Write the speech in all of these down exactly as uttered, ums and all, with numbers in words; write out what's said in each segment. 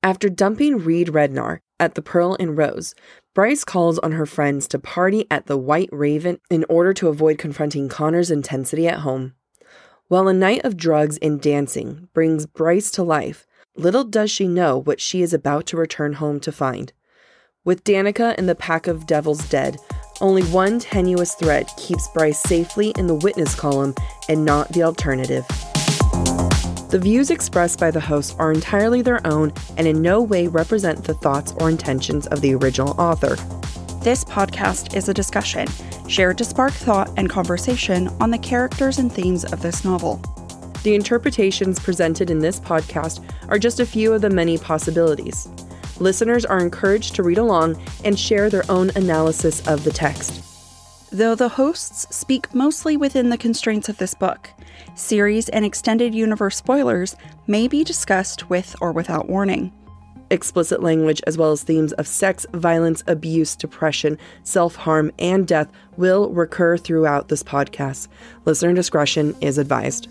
After dumping Reed Rednar at the Pearl and Rose, Bryce calls on her friends to party at the White Raven in order to avoid confronting Connor's intensity at home. While a night of drugs and dancing brings Bryce to life, little does she know what she is about to return home to find. With Danica and the pack of devils dead, only one tenuous thread keeps Bryce safely in the witness column and not the alternative. The views expressed by the hosts are entirely their own and in no way represent the thoughts or intentions of the original author. This podcast is a discussion, shared to spark thought and conversation on the characters and themes of this novel. The interpretations presented in this podcast are just a few of the many possibilities. Listeners are encouraged to read along and share their own analysis of the text. Though the hosts speak mostly within the constraints of this book, series and extended universe spoilers may be discussed with or without warning. Explicit language as well as themes of sex, violence, abuse, depression, self-harm, and death will recur throughout this podcast. Listener discretion is advised.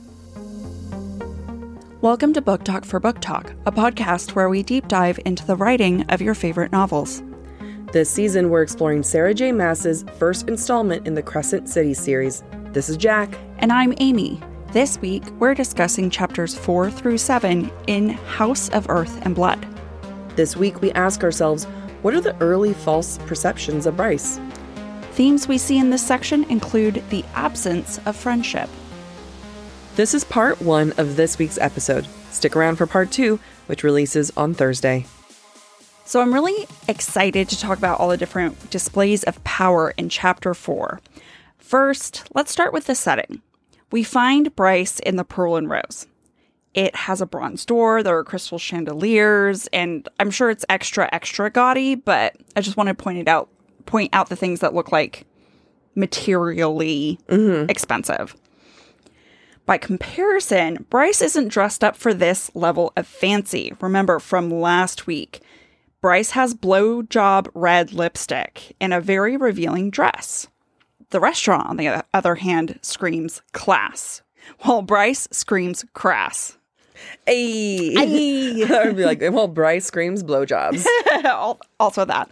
Welcome to Book Talk for Book Talk, a podcast where we deep dive into the writing of your favorite novels. This season, we're exploring Sarah J. Maas's first installment in the Crescent City series. This is Jack. And I'm Amy. This week, we're discussing chapters four through seven in House of Earth and Blood. This week, we ask ourselves, what are the early false perceptions of Bryce? Themes we see in this section include the absence of friendship. This is part one of this week's episode. Stick around for part two, which releases on Thursday. So I'm really excited to talk about all the different displays of power in chapter four. First, let's start with the setting. We find Bryce in the Pearl and Rose. It has a bronze door, there are crystal chandeliers, and I'm sure it's extra, extra gaudy, but I just want to point it out, point out the things that look like materially mm-hmm. expensive. By comparison, Bryce isn't dressed up for this level of fancy. Remember from last week, Bryce has blowjob red lipstick and a very revealing dress. The restaurant, on the other hand, screams class, while Bryce screams crass. Ay. Ay. I would be like, while Bryce screams blowjobs. Also that.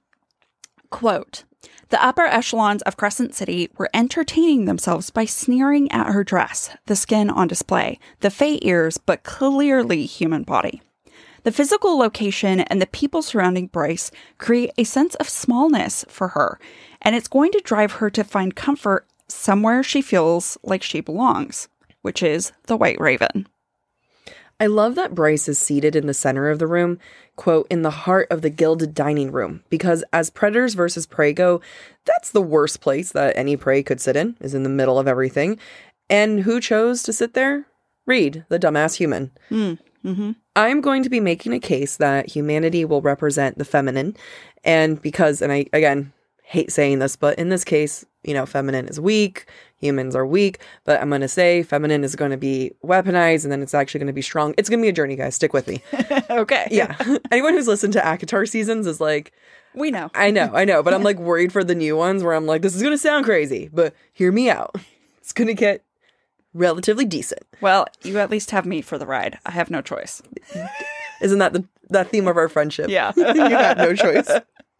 Quote, the upper echelons of Crescent City were entertaining themselves by sneering at her dress, the skin on display, the fey ears, but clearly human body. The physical location and the people surrounding Bryce create a sense of smallness for her, and it's going to drive her to find comfort somewhere she feels like she belongs, which is the White Raven. I love that Bryce is seated in the center of the room, quote, in the heart of the gilded dining room, because as predators versus prey go, that's the worst place that any prey could sit in, is in the middle of everything. And who chose to sit there? Reed, the dumbass human. Mm, mm-hmm. I'm going to be making a case that humanity will represent the feminine, and because, and I, again, hate saying this, but in this case, you know, feminine is weak, humans are weak, but I'm going to say feminine is going to be weaponized, and then it's actually going to be strong. It's going to be a journey, guys. Stick with me. Okay. Yeah. Anyone who's listened to ACOTAR seasons is like... We know. I know, I know, but I'm like worried for the new ones where I'm like, this is going to sound crazy, but hear me out. It's going to get relatively decent. Well, you at least have me for the ride. I have no choice. Isn't that the that theme of our friendship? Yeah. You have no choice.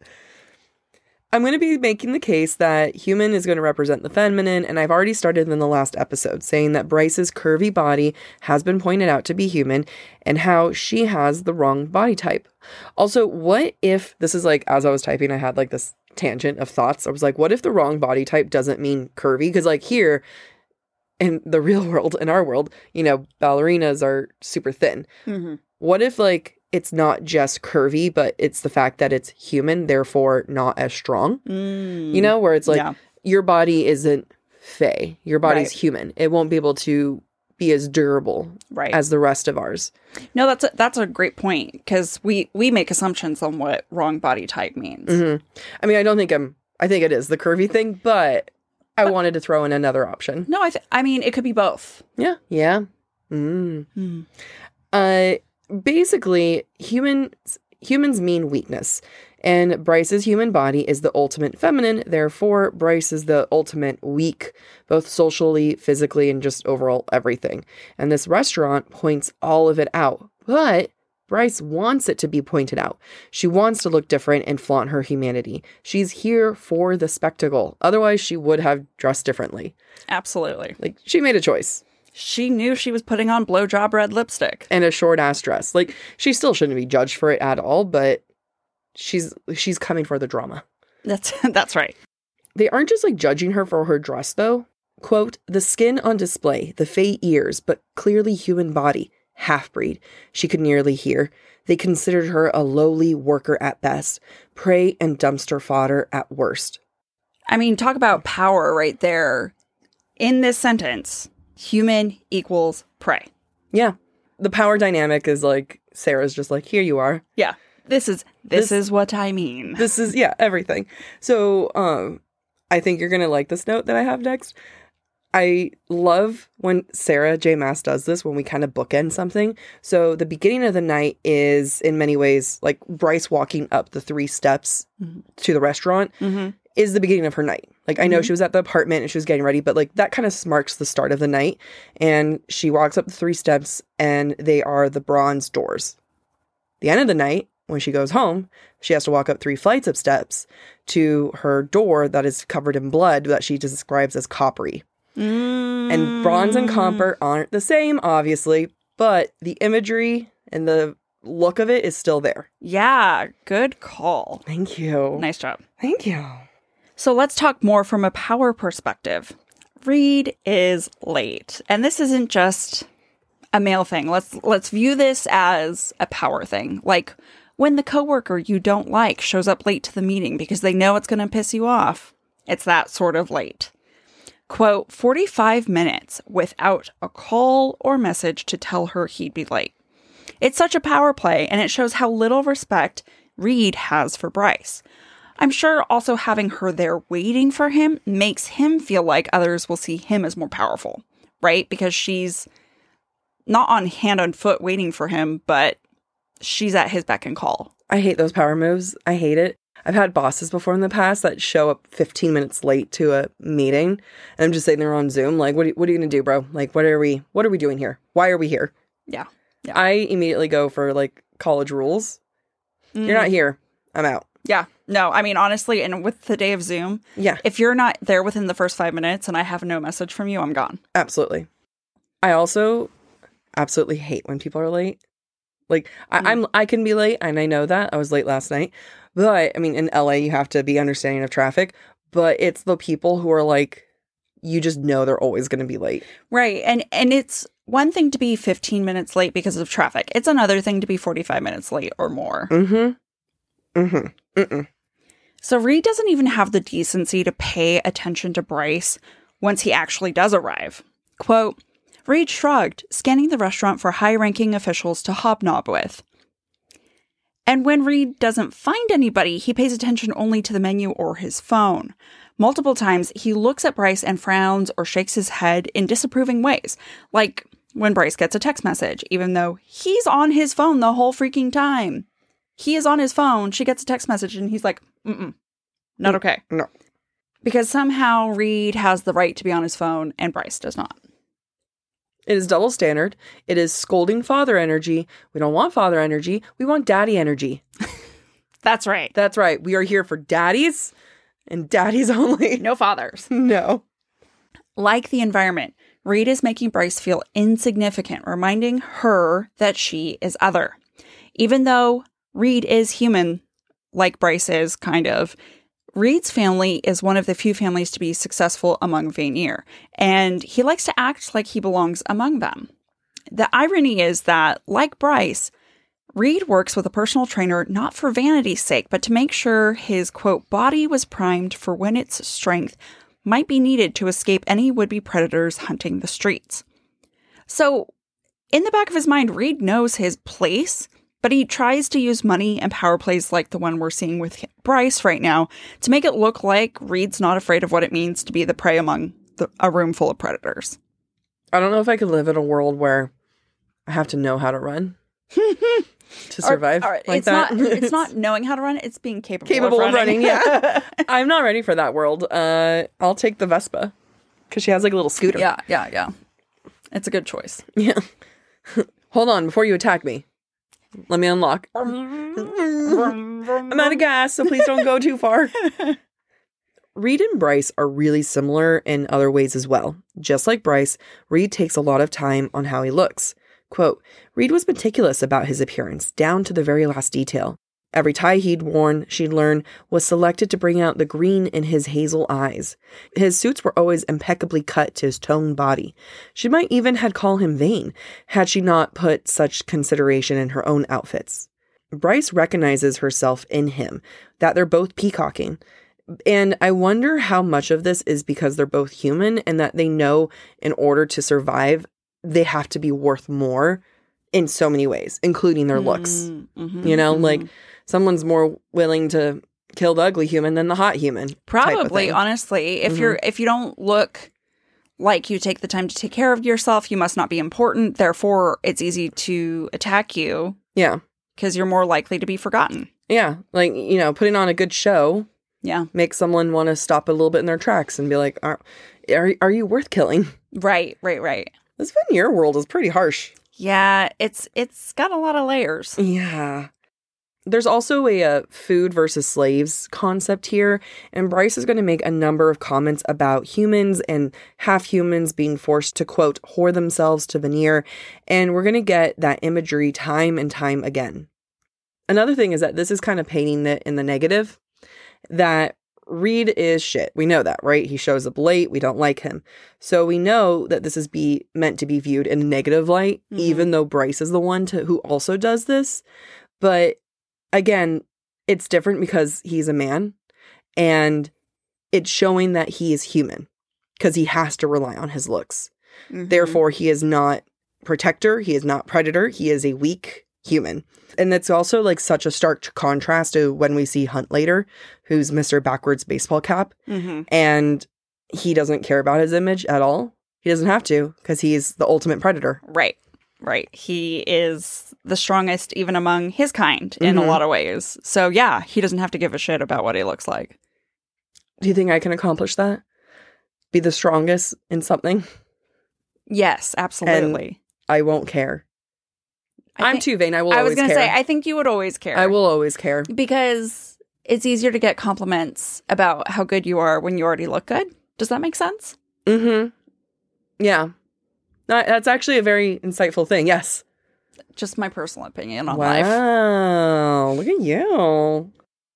I'm going to be making the case that human is going to represent the feminine, and I've already started in the last episode saying that Bryce's curvy body has been pointed out to be human and how she has the wrong body type. Also, what if, this is like, as I was typing, I had like this tangent of thoughts. I was like, what if the wrong body type doesn't mean curvy? Because like here, in the real world, in our world, you know, ballerinas are super thin. Mm-hmm. What if like, it's not just curvy, but it's the fact that it's human, therefore not as strong. Mm. You know, where it's like, yeah. your body isn't fey. Your body's right. human. It won't be able to be as durable right. as the rest of ours. No, that's a, that's a great point, because we, we make assumptions on what wrong body type means. Mm-hmm. I mean, I don't think I'm, I think it is the curvy thing, but I but, wanted to throw in another option. No, I th- I mean, it could be both. Yeah. Yeah. Mm. Mm. Uh, Basically, humans humans mean weakness, and Bryce's human body is the ultimate feminine, therefore Bryce is the ultimate weak, both socially, physically, and just overall everything. And this restaurant points all of it out. But Bryce wants it to be pointed out. She wants to look different and flaunt her humanity. She's here for the spectacle. Otherwise, she would have dressed differently. Absolutely. Like, she made a choice. She knew she was putting on blowjob red lipstick. And a short-ass dress. Like, she still shouldn't be judged for it at all, but she's she's coming for the drama. That's that's right. They aren't just, like, judging her for her dress, though. Quote, the skin on display, the fake ears, but clearly human body. Half-breed, she could nearly hear. They considered her a lowly worker at best, prey and dumpster fodder at worst. I mean, talk about power right there. In this sentence, human equals prey. Yeah. The power dynamic is like, Sarah's just like, here you are. Yeah. This is, this, This- is what I mean. This is, yeah, everything. So, um, I think you're going to like this note that I have next. I love when Sarah J. Maas does this, when we kind of bookend something. So the beginning of the night is, in many ways, like Bryce walking up the three steps mm-hmm. to the restaurant Mm-hmm. is the beginning of her night. Like, I know Mhm. she was at the apartment and she was getting ready, but like that kind of marks the start of the night. And she walks up the three steps and they are the bronze doors. The end of the night, when she goes home, she has to walk up three flights of steps to her door that is covered in blood that she describes as coppery. Mm. And bronze and copper aren't the same, obviously, but the imagery and the look of it is still there. Yeah, good call. Thank you. Nice job. Thank you. So let's talk more from a power perspective. Reed is late, and this isn't just a male thing. Let's let's view this as a power thing. Like when the coworker you don't like shows up late to the meeting because they know it's going to piss you off. It's that sort of late. Quote, forty-five minutes without a call or message to tell her he'd be late. It's such a power play, and it shows how little respect Reed has for Bryce. I'm sure also having her there waiting for him makes him feel like others will see him as more powerful, right? Because she's not on hand and foot waiting for him, but she's at his beck and call. I hate those power moves. I hate it. I've had bosses before in the past that show up fifteen minutes late to a meeting, and I'm just sitting there on Zoom, like, what are, what are you going to do, bro? Like, what are we, what are we doing here? Why are we here? Yeah. yeah. I immediately go for, like, college rules. Mm. You're not here. I'm out. Yeah. No, I mean, honestly, and with the day of Zoom, Yeah, if you're not there within the first five minutes and I have no message from you, I'm gone. absolutely. I also absolutely hate when people are late. Like, I, Mm. I'm, I can be late, and I know that. I was late last night. But, I mean, in L A, you have to be understanding of traffic. But it's the people who are like, you just know they're always going to be late. Right. And and it's one thing to be fifteen minutes late because of traffic. It's another thing to be forty-five minutes late or more. Mm-hmm. Mm-hmm. Mm-mm. So Reed doesn't even have the decency to pay attention to Bryce once he actually does arrive. Quote, Reed shrugged, scanning the restaurant for high-ranking officials to hobnob with. And when Reed doesn't find anybody, he pays attention only to the menu or his phone. Multiple times, he looks at Bryce and frowns or shakes his head in disapproving ways, like when Bryce gets a text message, even though he's on his phone the whole freaking time. He is on his phone, she gets a text message, and he's like, mm-mm, not okay. No. Because somehow Reed has the right to be on his phone, and Bryce does not. It is double standard. It is scolding father energy. We don't want father energy. We want daddy energy. That's right. That's right. We are here for daddies and daddies only. No fathers. No. Like the environment, Reed is making Bryce feel insignificant, reminding her that she is other. Even though Reed is human, like Bryce is, kind of, Reed's family is one of the few families to be successful among Vanir, and he likes to act like he belongs among them. The irony is that, like Bryce, Reed works with a personal trainer not for vanity's sake, but to make sure his, quote, body was primed for when its strength might be needed to escape any would-be predators hunting the streets. So, in the back of his mind, Reed knows his place, but he tries to use money and power plays like the one we're seeing with Bryce right now to make it look like Reed's not afraid of what it means to be the prey among the, a room full of predators. I don't know if I could live in a world where I have to know how to run to survive Or- or like it's that. Not, it's not knowing how to run, it's being capable, capable of running. of running. Yeah. I'm not ready for that world. Uh, I'll take the Vespa because she has like a little scooter. yeah, yeah, yeah. It's a good choice. Yeah. Hold on before you attack me. Let me unlock. I'm out of gas, so please don't go too far. Reed and Bryce are really similar in other ways as well. Just like Bryce, Reed takes a lot of time on how he looks. Quote, Reed was meticulous about his appearance, down to the very last detail. Every tie he'd worn, she'd learned, was selected to bring out the green in his hazel eyes. His suits were always impeccably cut to his toned body. She might even had called him vain, had she not put such consideration in her own outfits. Bryce recognizes herself in him, that they're both peacocking. And I wonder how much of this is because they're both human and that they know in order to survive, they have to be worth more in so many ways, including their looks. Mm-hmm, you know, mm-hmm. like someone's more willing to kill the ugly human than the hot human. Probably, honestly. If mm-hmm. you're if you don't look like you take the time to take care of yourself, you must not be important. Therefore, it's easy to attack you. Yeah. Because you're more likely to be forgotten. Yeah. Like, you know, putting on a good show. Yeah. Makes someone want to stop a little bit in their tracks and be like, are, are, are you worth killing? Right, right, right. This veneer world is pretty harsh. Yeah, it's it's got a lot of layers. Yeah. There's also a, uh food versus slaves concept here, and Bryce is going to make a number of comments about humans and half-humans being forced to, quote, whore themselves to veneer, and we're going to get that imagery time and time again. Another thing is that this is kind of painting it in the negative, that Reed is shit. We know that, right? He shows up late. We don't like him. So we know that this is be meant to be viewed in a negative light, mm-hmm. even though Bryce is the one to who also does this. But again, it's different because he's a man and it's showing that he is human because he has to rely on his looks. Mm-hmm. Therefore, he is not protector. He is not predator. He is a weak human. And that's also like such a stark contrast to when we see Hunt later, who's Mister Backwards Baseball Cap. Mm-hmm. And he doesn't care about his image at all. He doesn't have to because he's the ultimate predator. Right. Right. He is the strongest even among his kind in mm-hmm. a lot of ways. So yeah, he doesn't have to give a shit about what he looks like. Do you think I can accomplish that? Be the strongest in something? Yes, absolutely. And I won't care. I I'm think, too vain. I will I always care. I was going to say, I think you would always care. I will always care. Because it's easier to get compliments about how good you are when you already look good. Does that make sense? Mm-hmm. Yeah. That's actually a very insightful thing. Yes. Just my personal opinion on wow. life. Wow. Look at you.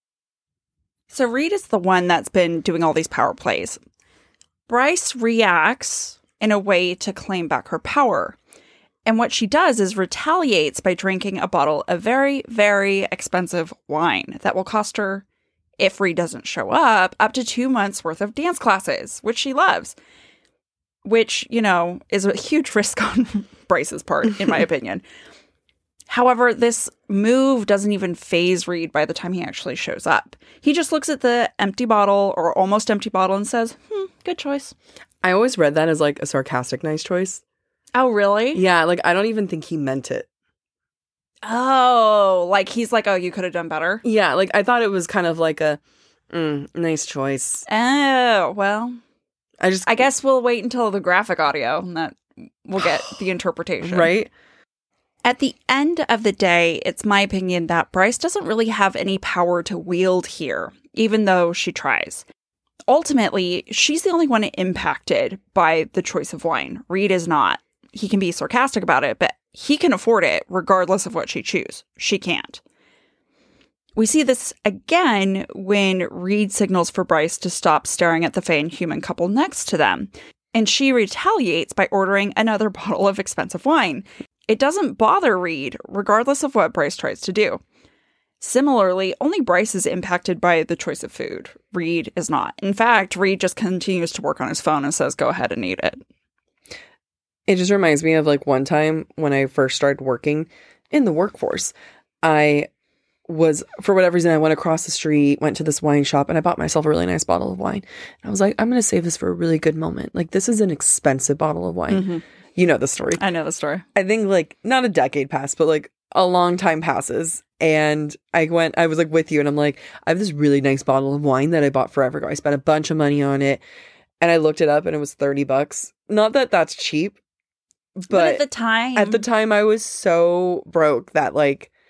So Reed is the one that's been doing all these power plays. Bryce reacts in a way to claim back her power. And what she does is retaliates by drinking a bottle of very, very expensive wine that will cost her, if Reed doesn't show up, up to two months worth of dance classes, which she loves. Which, you know, is a huge risk on Bryce's part, in my opinion. However, this move doesn't even faze Reed by the time he actually shows up. He just looks at the empty bottle or almost empty bottle and says, hmm, good choice. I always read that as like a sarcastic nice choice. Oh, really? Yeah, like I don't even think he meant it. Oh, like he's like, oh, you could have done better? Yeah, like I thought it was kind of like a mm, nice choice. Oh, well, I just I guess we'll wait until the graphic audio and that we'll get the interpretation. Right? At the end of the day, it's my opinion that Bryce doesn't really have any power to wield here, even though she tries. Ultimately, she's the only one impacted by the choice of wine. Reed is not. He can be sarcastic about it, but he can afford it regardless of what she chooses. She can't. We see this again when Reed signals for Bryce to stop staring at the Fae and human couple next to them, and she retaliates by ordering another bottle of expensive wine. It doesn't bother Reed, regardless of what Bryce tries to do. Similarly, only Bryce is impacted by the choice of food. Reed is not. In fact, Reed just continues to work on his phone and says, go ahead and eat it. It just reminds me of like one time when I first started working in the workforce. I was, for whatever reason, I went across the street, went to this wine shop, and I bought myself a really nice bottle of wine. And I was like, I'm going to save this for a really good moment. Like, this is an expensive bottle of wine. Mm-hmm. You know the story. I know the story. I think like not a decade passed, but like a long time passes. And I went, I was like with you and I'm like, I have this really nice bottle of wine that I bought forever ago. I spent a bunch of money on it and I looked it up and it was thirty bucks. Not that that's cheap, but, but at the time, at the time I was so broke that like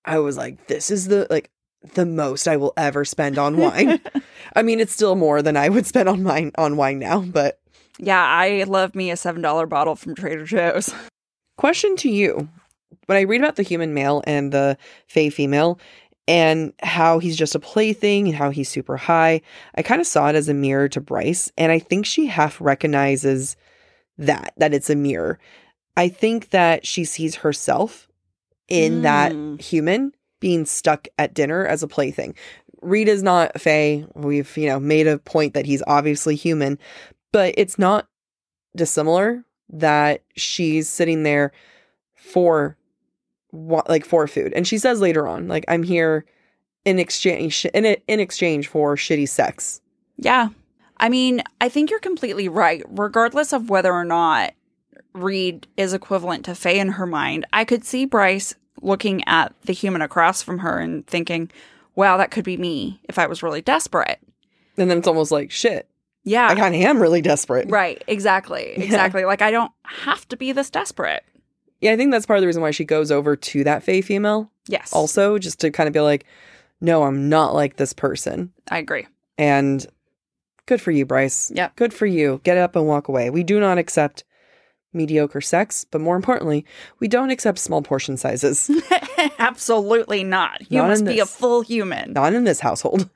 I was like, this is the, like, the most I will ever spend on wine. I mean, it's still more than I would spend on mine on wine now, but. Yeah, I love me a seven dollar bottle from Trader Joe's. Question to you. When I read about the human male and the fae female and how he's just a plaything and how he's super high, I kind of saw it as a mirror to Bryce. And I think she half recognizes that, that it's a mirror. I think that she sees herself in mm. that human being stuck at dinner as a plaything. Rita's not fae. We've, you know, made a point that he's obviously human, but it's not dissimilar that she's sitting there for like for food. And she says later on, like, I'm here in exchange in in exchange for shitty sex. Yeah. I mean, I think you're completely right. Regardless of whether or not Reed is equivalent to fae in her mind, I could see Bryce looking at the human across from her and thinking, wow, that could be me if I was really desperate. And then it's almost like, shit. Yeah. I kind of am really desperate. Right. Exactly. Exactly. Yeah. Like, I don't have to be this desperate. Yeah, I think that's part of the reason why she goes over to that fae female. Yes. Also, just to kind of be like, no, I'm not like this person. I agree. And good for you, Bryce. Yeah. Good for you. Get up and walk away. We do not accept mediocre sex, but more importantly, we don't accept small portion sizes. Absolutely not. You not must be a full human. Not in this household.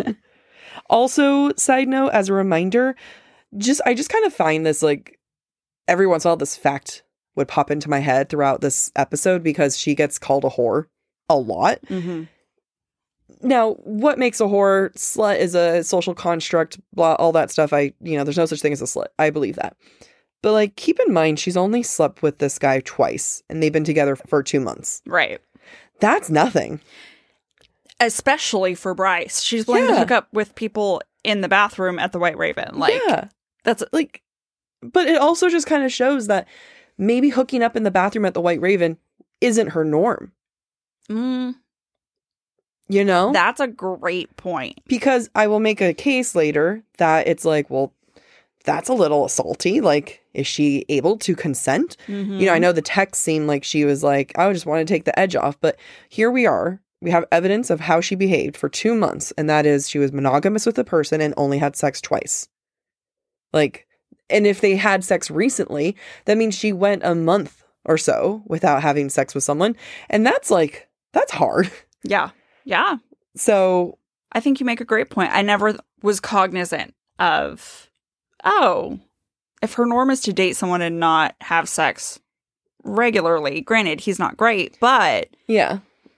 Also, side note, as a reminder, just I just kind of find this, like, every once in a while this fact would pop into my head throughout this episode because she gets called a whore a lot. Mm-hmm. Now, what makes a whore? Slut is a social construct, blah, all that stuff. I, you know, there's no such thing as a slut. I believe that. But, like, keep in mind, she's only slept with this guy twice, and they've been together for two months. Right. That's nothing. Especially for Bryce. She's willing yeah. to hook up with people in the bathroom at the White Raven. Like, yeah. That's, like, but it also just kind of shows that maybe hooking up in the bathroom at the White Raven isn't her norm. Mm. You know? That's a great point. Because I will make a case later that it's like, well, that's a little assaulty. Like, is she able to consent? Mm-hmm. You know, I know the text seemed like she was like, I just want to take the edge off. But here we are. We have evidence of how she behaved for two months. And that is she was monogamous with a person and only had sex twice. Like, and if they had sex recently, that means she went a month or so without having sex with someone. And that's like, that's hard. Yeah. Yeah. So I think you make a great point. I never was cognizant of, oh, if her norm is to date someone and not have sex regularly, granted, he's not great, but yeah,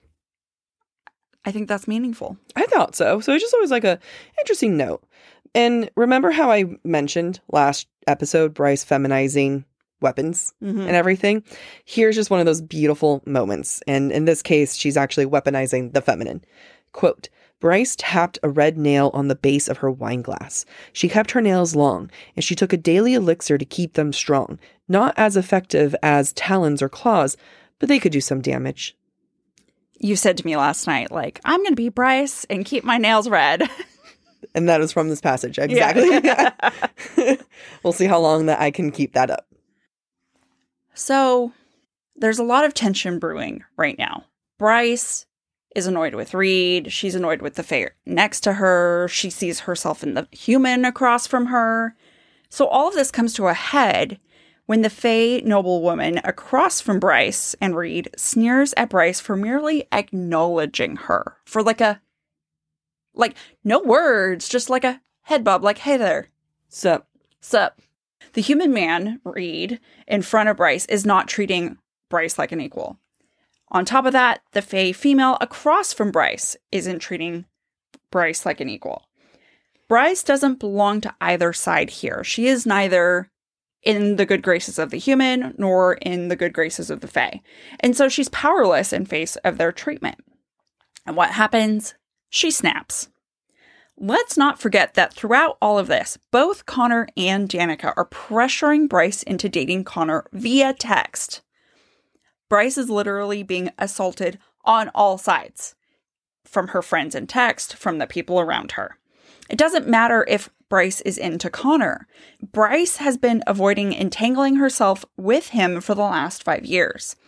I think that's meaningful. I thought so. So it's just always like a interesting note. And remember how I mentioned last episode, Bryce feminizing weapons mm-hmm. and everything? Here's just one of those beautiful moments. And in this case, she's actually weaponizing the feminine. Quote, Bryce tapped a red nail on the base of her wine glass. She kept her nails long, and she took a daily elixir to keep them strong. Not as effective as talons or claws, but they could do some damage. You said to me last night, like, I'm going to be Bryce and keep my nails red. And that is from this passage. Exactly. Yeah. We'll see how long that I can keep that up. So there's a lot of tension brewing right now. Bryce is annoyed with Reed. She's annoyed with the fae next to her. She sees herself in the human across from her. So all of this comes to a head when the fae noblewoman across from Bryce and Reed sneers at Bryce for merely acknowledging her. For like a, like, no words, just like a head bob, like, hey there. Sup. Sup. The human man, Reed, in front of Bryce is not treating Bryce like an equal. On top of that, the fae female across from Bryce isn't treating Bryce like an equal. Bryce doesn't belong to either side here. She is neither in the good graces of the human nor in the good graces of the fae. And so she's powerless in face of their treatment. And what happens? She snaps. Let's not forget that throughout all of this, both Connor and Danica are pressuring Bryce into dating Connor via text. Bryce is literally being assaulted on all sides. From her friends in text, from the people around her. It doesn't matter if Bryce is into Connor. Bryce has been avoiding entangling herself with him for the last five years.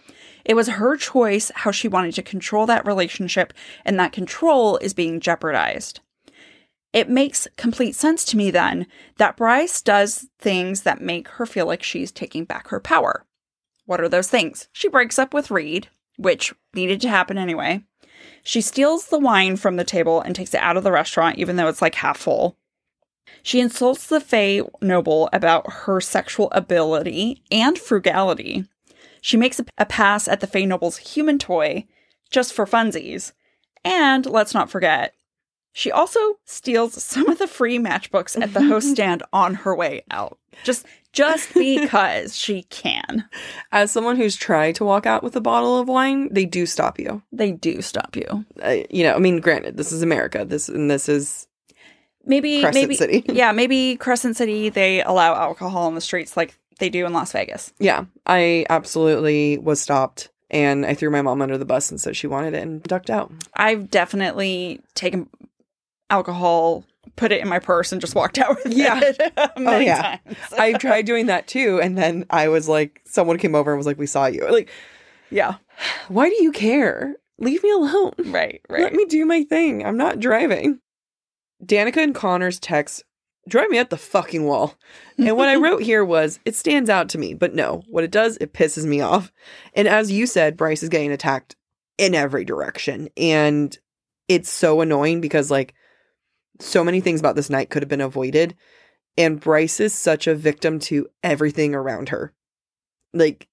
It was her choice how she wanted to control that relationship, and that control is being jeopardized. It makes complete sense to me then that Bryce does things that make her feel like she's taking back her power. What are those things? She breaks up with Reed, which needed to happen anyway. She steals the wine from the table and takes it out of the restaurant, even though it's like half full. She insults the Fae Noble about her sexual ability and frugality. She makes a pass at the Fae Noble's human toy, just for funsies. And let's not forget, she also steals some of the free matchbooks at the host stand on her way out. Just just because she can. As someone who's tried to walk out with a bottle of wine, they do stop you. They do stop you. Uh, you know, I mean, granted, this is America. This and this is maybe Crescent maybe City. Yeah, maybe Crescent City, they allow alcohol on the streets like they do in Las Vegas. Yeah, I absolutely was stopped. And I threw my mom under the bus and said she wanted it and ducked out. I've definitely taken alcohol, put it in my purse, and just walked out with yeah. it many oh, yeah. times. I've tried doing that too. And then I was like, someone came over and was like, we saw you. Like, yeah. Why do you care? Leave me alone. Right, right. Let me do my thing. I'm not driving. Danica and Connor's text drive me up the fucking wall. And what I wrote here was, it stands out to me. But no, what it does, it pisses me off. And as you said, Bryce is getting attacked in every direction. And it's so annoying because, like, so many things about this night could have been avoided. And Bryce is such a victim to everything around her. Like,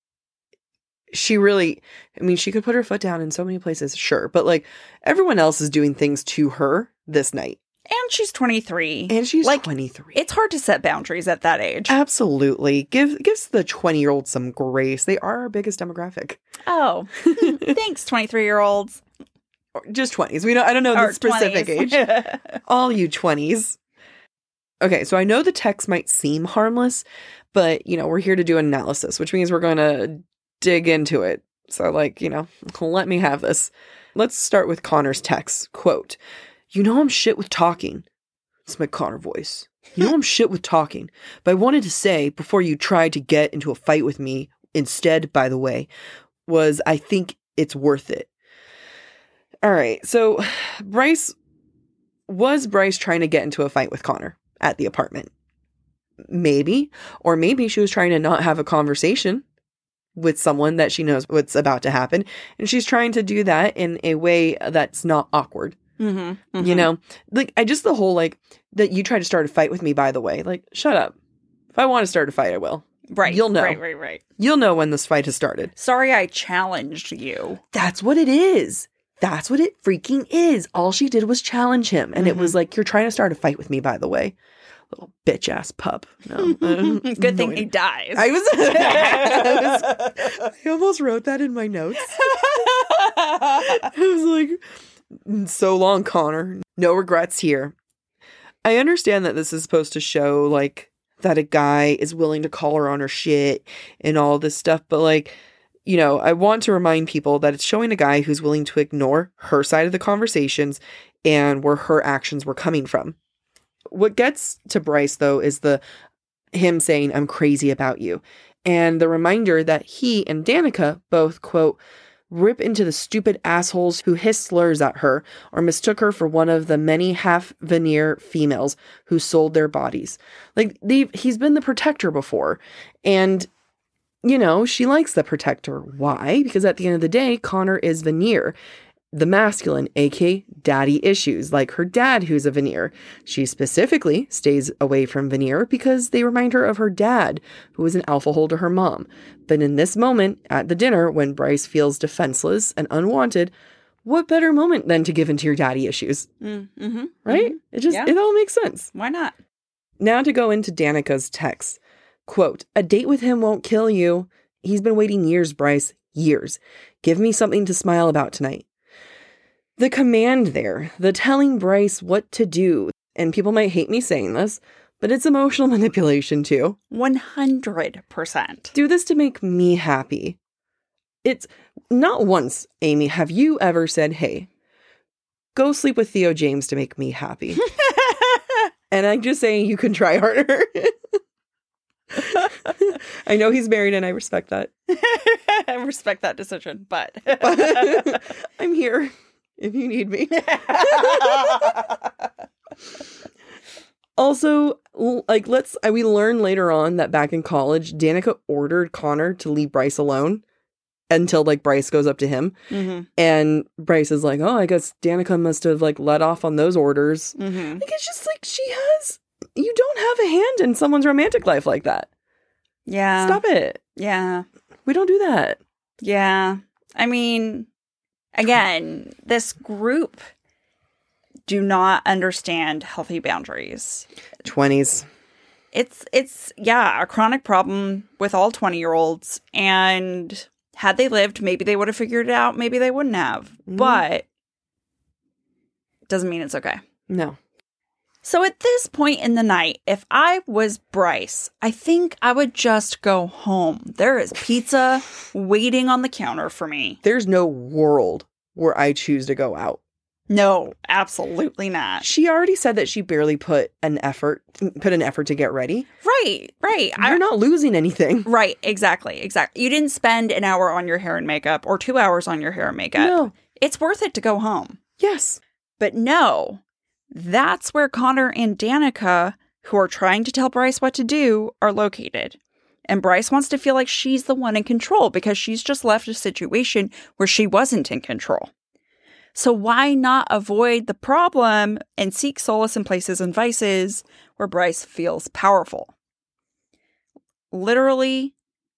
she really, I mean, she could put her foot down in so many places, sure. But, like, everyone else is doing things to her this night. And she's twenty-three. And she's like, twenty-three. It's hard to set boundaries at that age. Absolutely. Give gives the twenty-year-olds some grace. They are our biggest demographic. Oh. Thanks, twenty-three-year-olds. Or just twenties. We don't, I don't know the Or specific twenties. age. All you twenties. Okay, so I know the text might seem harmless, but, you know, we're here to do an analysis, which means we're going to dig into it. So, like, you know, let me have this. Let's start with Connor's text. Quote, "You know I'm shit with talking." It's my Connor voice. "You know I'm shit with talking, but I wanted to say before you tried to get into a fight with me, instead, by the way, was I think it's worth it." All right, so Bryce, was Bryce trying to get into a fight with Connor at the apartment? Maybe. Or maybe she was trying to not have a conversation with someone that she knows what's about to happen. And she's trying to do that in a way that's not awkward. Mm-hmm, mm-hmm. You know, like, I just, the whole, like, that you try to start a fight with me, by the way, like, shut up. If I want to start a fight, I will. Right. You'll know. Right, right, right. You'll know when this fight has started. Sorry I challenged you. That's what it is. That's what it freaking is. All she did was challenge him. And mm-hmm. it was like, you're trying to start a fight with me, by the way. Little bitch ass pup. No. Good thing he dies. I was, I was, I almost wrote that in my notes. I was like, so long, Connor. No regrets here. I understand that this is supposed to show, like, that a guy is willing to call her on her shit and all this stuff. But, like, you know, I want to remind people that it's showing a guy who's willing to ignore her side of the conversations and where her actions were coming from. What gets to Bryce, though, is the him saying, "I'm crazy about you." And the reminder that he and Danica both, quote, "rip into the stupid assholes who hiss slurs at her or mistook her for one of the many half-veneer females who sold their bodies." Like, they've, he's been the protector before. And, you know, she likes the protector. Why? Because at the end of the day, Connor is veneer. The masculine, aka daddy issues, like her dad who's a veneer. She specifically stays away from veneer because they remind her of her dad, who was an alpha hole to her mom. But in this moment, at the dinner, when Bryce feels defenseless and unwanted, what better moment than to give into your daddy issues? Mm-hmm, right? Mm-hmm. It just, yeah. it all makes sense. Why not? Now to go into Danica's text. Quote, "A date with him won't kill you. He's been waiting years, Bryce. Years. Give me something to smile about tonight." The command there, the telling Bryce what to do, and people might hate me saying this, but it's emotional manipulation too. one hundred percent. Do this to make me happy. It's not once, Amy, have you ever said, "Hey, go sleep with Theo James to make me happy." And I'm just saying you can try harder. I know he's married and I respect that. I respect that decision, but I'm here if you need me. Also, like, let's, we learn later on that back in college, Danica ordered Connor to leave Bryce alone until, like, Bryce goes up to him. Mm-hmm. And Bryce is like, oh, I guess Danica must have, like, let off on those orders. Mm-hmm. Like, it's just like, she has, you don't have a hand in someone's romantic life like that. Yeah. Stop it. Yeah. We don't do that. Yeah. I mean, again, this group do not understand healthy boundaries. twenties. It's, it's, yeah, a chronic problem with all twenty-year-olds. And had they lived, maybe they would have figured it out. Maybe they wouldn't have. Mm. But doesn't mean it's okay. No. So at this point in the night, if I was Bryce, I think I would just go home. There is pizza waiting on the counter for me. There's no world where I choose to go out. No, absolutely not. She already said that she barely put an effort, put an effort to get ready. Right, right. You're I, not losing anything. Right, exactly, exactly. You didn't spend an hour on your hair and makeup or two hours on your hair and makeup. No. It's worth it to go home. Yes. But no, that's where Connor and Danica, who are trying to tell Bryce what to do, are located. And Bryce wants to feel like she's the one in control because she's just left a situation where she wasn't in control. So why not avoid the problem and seek solace in places and vices where Bryce feels powerful? Literally,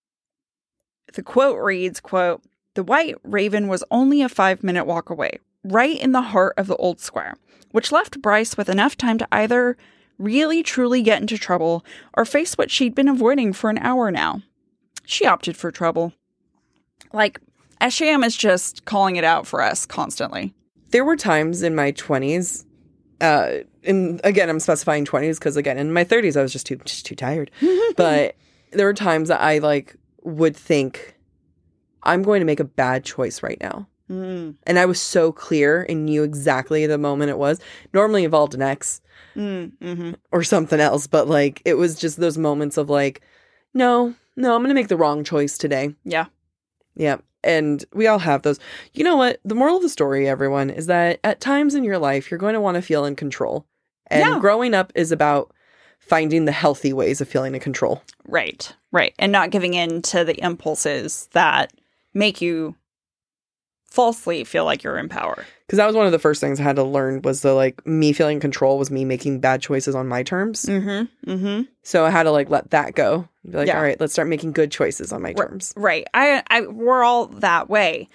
the quote reads, quote, "The White Raven was only a five-minute walk away, right in the heart of the old square, which left Bryce with enough time to either really truly get into trouble or face what she'd been avoiding for an hour now. She opted for trouble." Like, Asham is just calling it out for us constantly. There were times in my twenties, uh, and again, I'm specifying twenties because, again, in my thirties, I was just too just too tired. But there were times that I, like, would think, I'm going to make a bad choice right now. Mm. And I was so clear and knew exactly the moment it was. Normally involved an ex mm, mm-hmm. or something else. But, like, it was just those moments of, like, no, no, I'm going to make the wrong choice today. Yeah. Yeah. And we all have those. You know what? The moral of the story, everyone, is that at times in your life, you're going to want to feel in control. And yeah. growing up is about finding the healthy ways of feeling in control. Right. Right. And not giving in to the impulses that make you falsely feel like you're in power. Because that was one of the first things I had to learn was the, like, me feeling in control was me making bad choices on my terms. Mm-hmm. Mm-hmm. So I had to, like, let that go. Be like, yeah. all right, let's start making good choices on my terms. Right. I, I, we're all that way.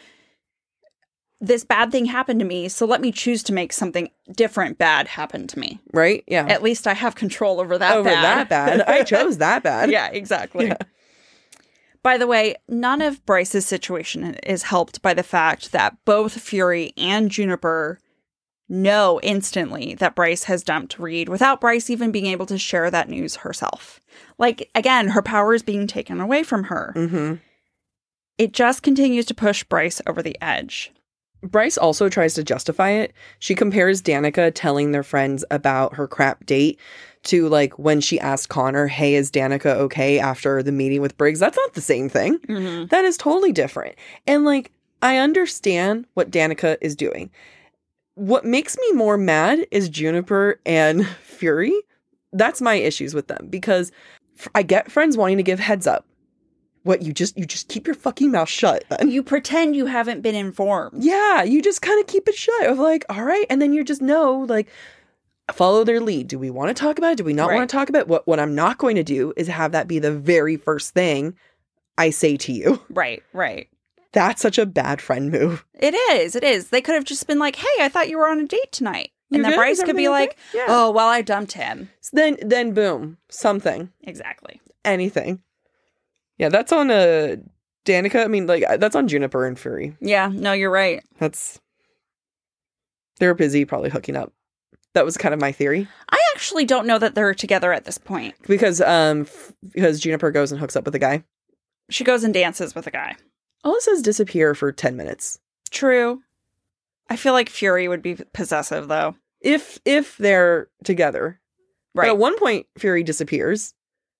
This bad thing happened to me, so let me choose to make something different bad happen to me. Right? Yeah. At least I have control over that over bad. that bad. I chose that bad. Yeah, exactly. Yeah. By the way, none of Bryce's situation is helped by the fact that both Fury and Juniper know instantly that Bryce has dumped Reed without Bryce even being able to share that news herself. Like, again, her power is being taken away from her. Mm-hmm. It just continues to push Bryce over the edge. Bryce also tries to justify it. She compares Danica telling their friends about her crap date to, like, when she asked Connor, hey, is Danica okay after the meeting with Briggs? That's not the same thing. Mm-hmm. That is totally different. And, like, I understand what Danica is doing. What makes me more mad is Juniper and Fury. That's my issues with them because I get friends wanting to give heads up. What, you just you just keep your fucking mouth shut then? You pretend you haven't been informed. Yeah, you just kind of keep it shut of like, all right, and then you just know, like, follow their lead. Do we want to talk about it? Do we not right. want to talk about it? What, what I'm not going to do is have that be the very first thing I say to you. Right, right. That's such a bad friend move. It is, it is. They could have just been like, hey, I thought you were on a date tonight. You and then good? Bryce could be okay? like, yeah. oh, well, I dumped him. So then, then boom, something. Exactly. Anything. Yeah, that's on uh, Danica. I mean, like, that's on Juniper and Fury. Yeah, no, you're right. That's... They're busy probably hooking up. That was kind of my theory. I actually don't know that they're together at this point. Because um, f- because Juniper goes and hooks up with a guy. She goes and dances with a guy. All it says disappear for ten minutes. True. I feel like Fury would be possessive, though. If if they're together. Right. But at one point, Fury disappears.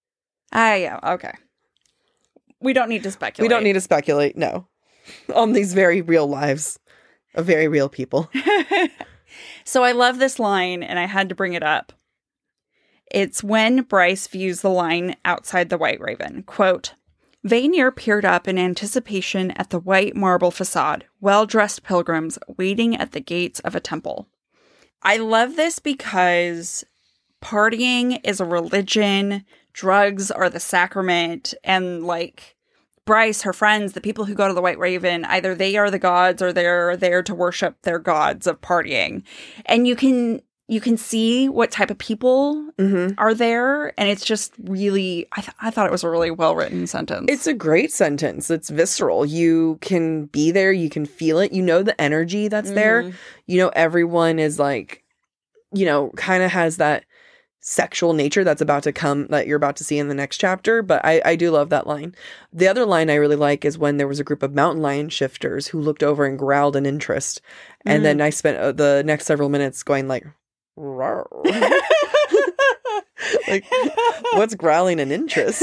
Ah, yeah, okay. We don't need to speculate. We don't need to speculate, no. On these very real lives of very real people. So I love this line, and I had to bring it up. It's when Bryce views the line outside the White Raven. Quote, Vanir peered up in anticipation at the white marble facade, well-dressed pilgrims waiting at the gates of a temple. I love this because partying is a religion, drugs are the sacrament, and like Bryce, her friends, the people who go to the White Raven, either they are the gods or they're there to worship their gods of partying. And you can you can see what type of people mm-hmm. are there, and it's just really, I, th- I thought it was a really well-written sentence. It's a great sentence. It's visceral. You can be there, you can feel it, you know the energy that's mm-hmm. there. You know everyone is like, you know, kind of has that sexual nature that's about to come, that you're about to see in the next chapter. But I, I do love that line. The other line I really like is when there was a group of mountain lion shifters who looked over and growled in interest. And mm. then I spent uh, the next several minutes going like, rawr. Like, what's growling in interest?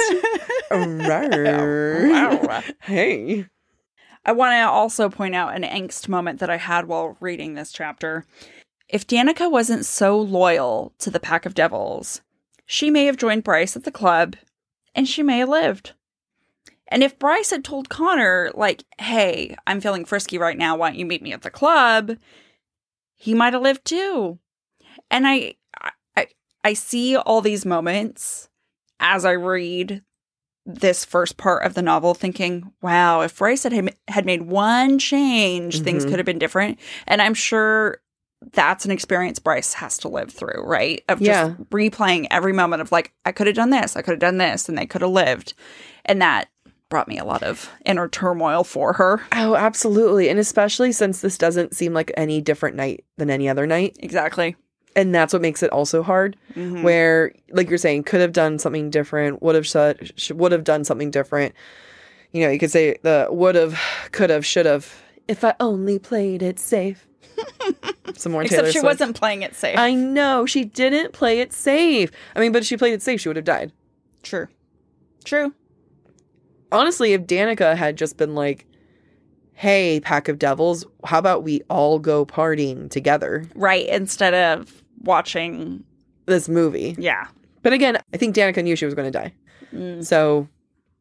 Hey. I want to also point out an angst moment that I had while reading this chapter. If Danica wasn't so loyal to the Pack of Devils, she may have joined Bryce at the club, and she may have lived. And if Bryce had told Connor, like, hey, I'm feeling frisky right now, why don't you meet me at the club? He might have lived too. And I, I, I see all these moments as I read this first part of the novel thinking, wow, if Bryce had, had made one change, mm-hmm. things could have been different. And I'm sure that's an experience Bryce has to live through, right? Of just yeah. replaying every moment of like, I could have done this, I could have done this, and they could have lived. And that brought me a lot of inner turmoil for her. Oh, absolutely. And especially since this doesn't seem like any different night than any other night. Exactly. And that's what makes it also hard, mm-hmm. where, like you're saying, could have done something different, would have said, sh- would have done something different. You know, you could say the would have, could have, should have, if I only played it safe. Some more Taylor Except she Swift. wasn't playing it safe. I know. She didn't play it safe. I mean, but if she played it safe, she would have died. True. True. Honestly, if Danica had just been like, hey, Pack of Devils, how about we all go partying together? Right. Instead of watching this movie. Yeah. But again, I think Danica knew she was going to die. Mm. So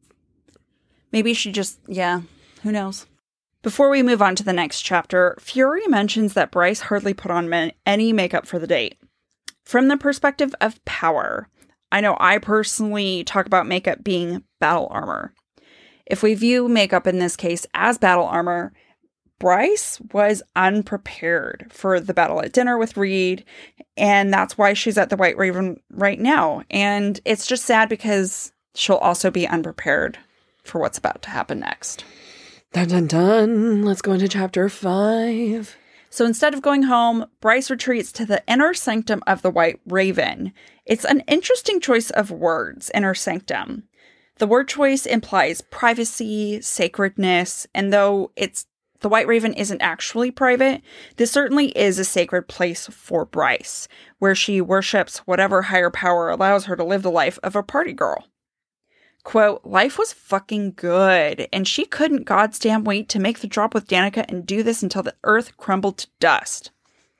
maybe she just, yeah, who knows? Before we move on to the next chapter, Fury mentions that Bryce hardly put on ma- any makeup for the date. From the perspective of power, I know I personally talk about makeup being battle armor. If we view makeup in this case as battle armor, Bryce was unprepared for the battle at dinner with Reed, and that's why she's at the White Raven right now. And it's just sad because she'll also be unprepared for what's about to happen next. Dun dun dun. Let's go into chapter five. So instead of going home, Bryce retreats to the inner sanctum of the White Raven. It's an interesting choice of words, inner sanctum. The word choice implies privacy, sacredness, and though it's the White Raven isn't actually private, this certainly is a sacred place for Bryce, where she worships whatever higher power allows her to live the life of a party girl. Quote, life was fucking good, and she couldn't God's damn wait to make the drop with Danica and do this until the earth crumbled to dust.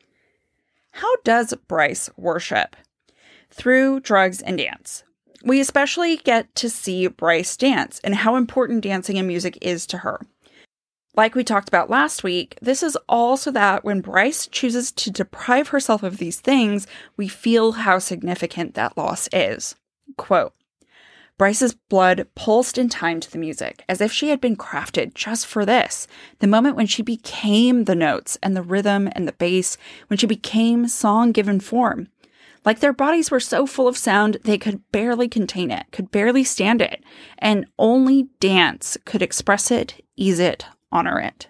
How does Bryce worship? Through drugs and dance. We especially get to see Bryce dance and how important dancing and music is to her. Like we talked about last week, this is all so that when Bryce chooses to deprive herself of these things, we feel how significant that loss is. Quote, Bryce's blood pulsed in time to the music, as if she had been crafted just for this, the moment when she became the notes and the rhythm and the bass, when she became song given form. Like their bodies were so full of sound, they could barely contain it, could barely stand it, and only dance could express it, ease it, honor it.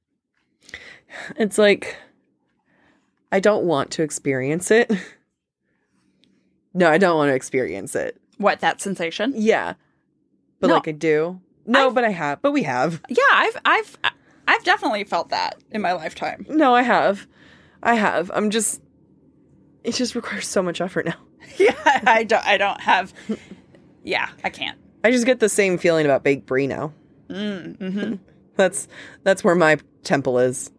It's like, I don't want to experience it. No, I don't want to experience it. What, that sensation? Yeah. But no, like I do. No, I've, but I have. But we have. Yeah, I've I've I've definitely felt that in my lifetime. No, I have. I have. I'm just it just requires so much effort now. Yeah, I don't I don't have Yeah, I can't. I just get the same feeling about baked brie now. Mm, mm-hmm. That's that's where my temple is.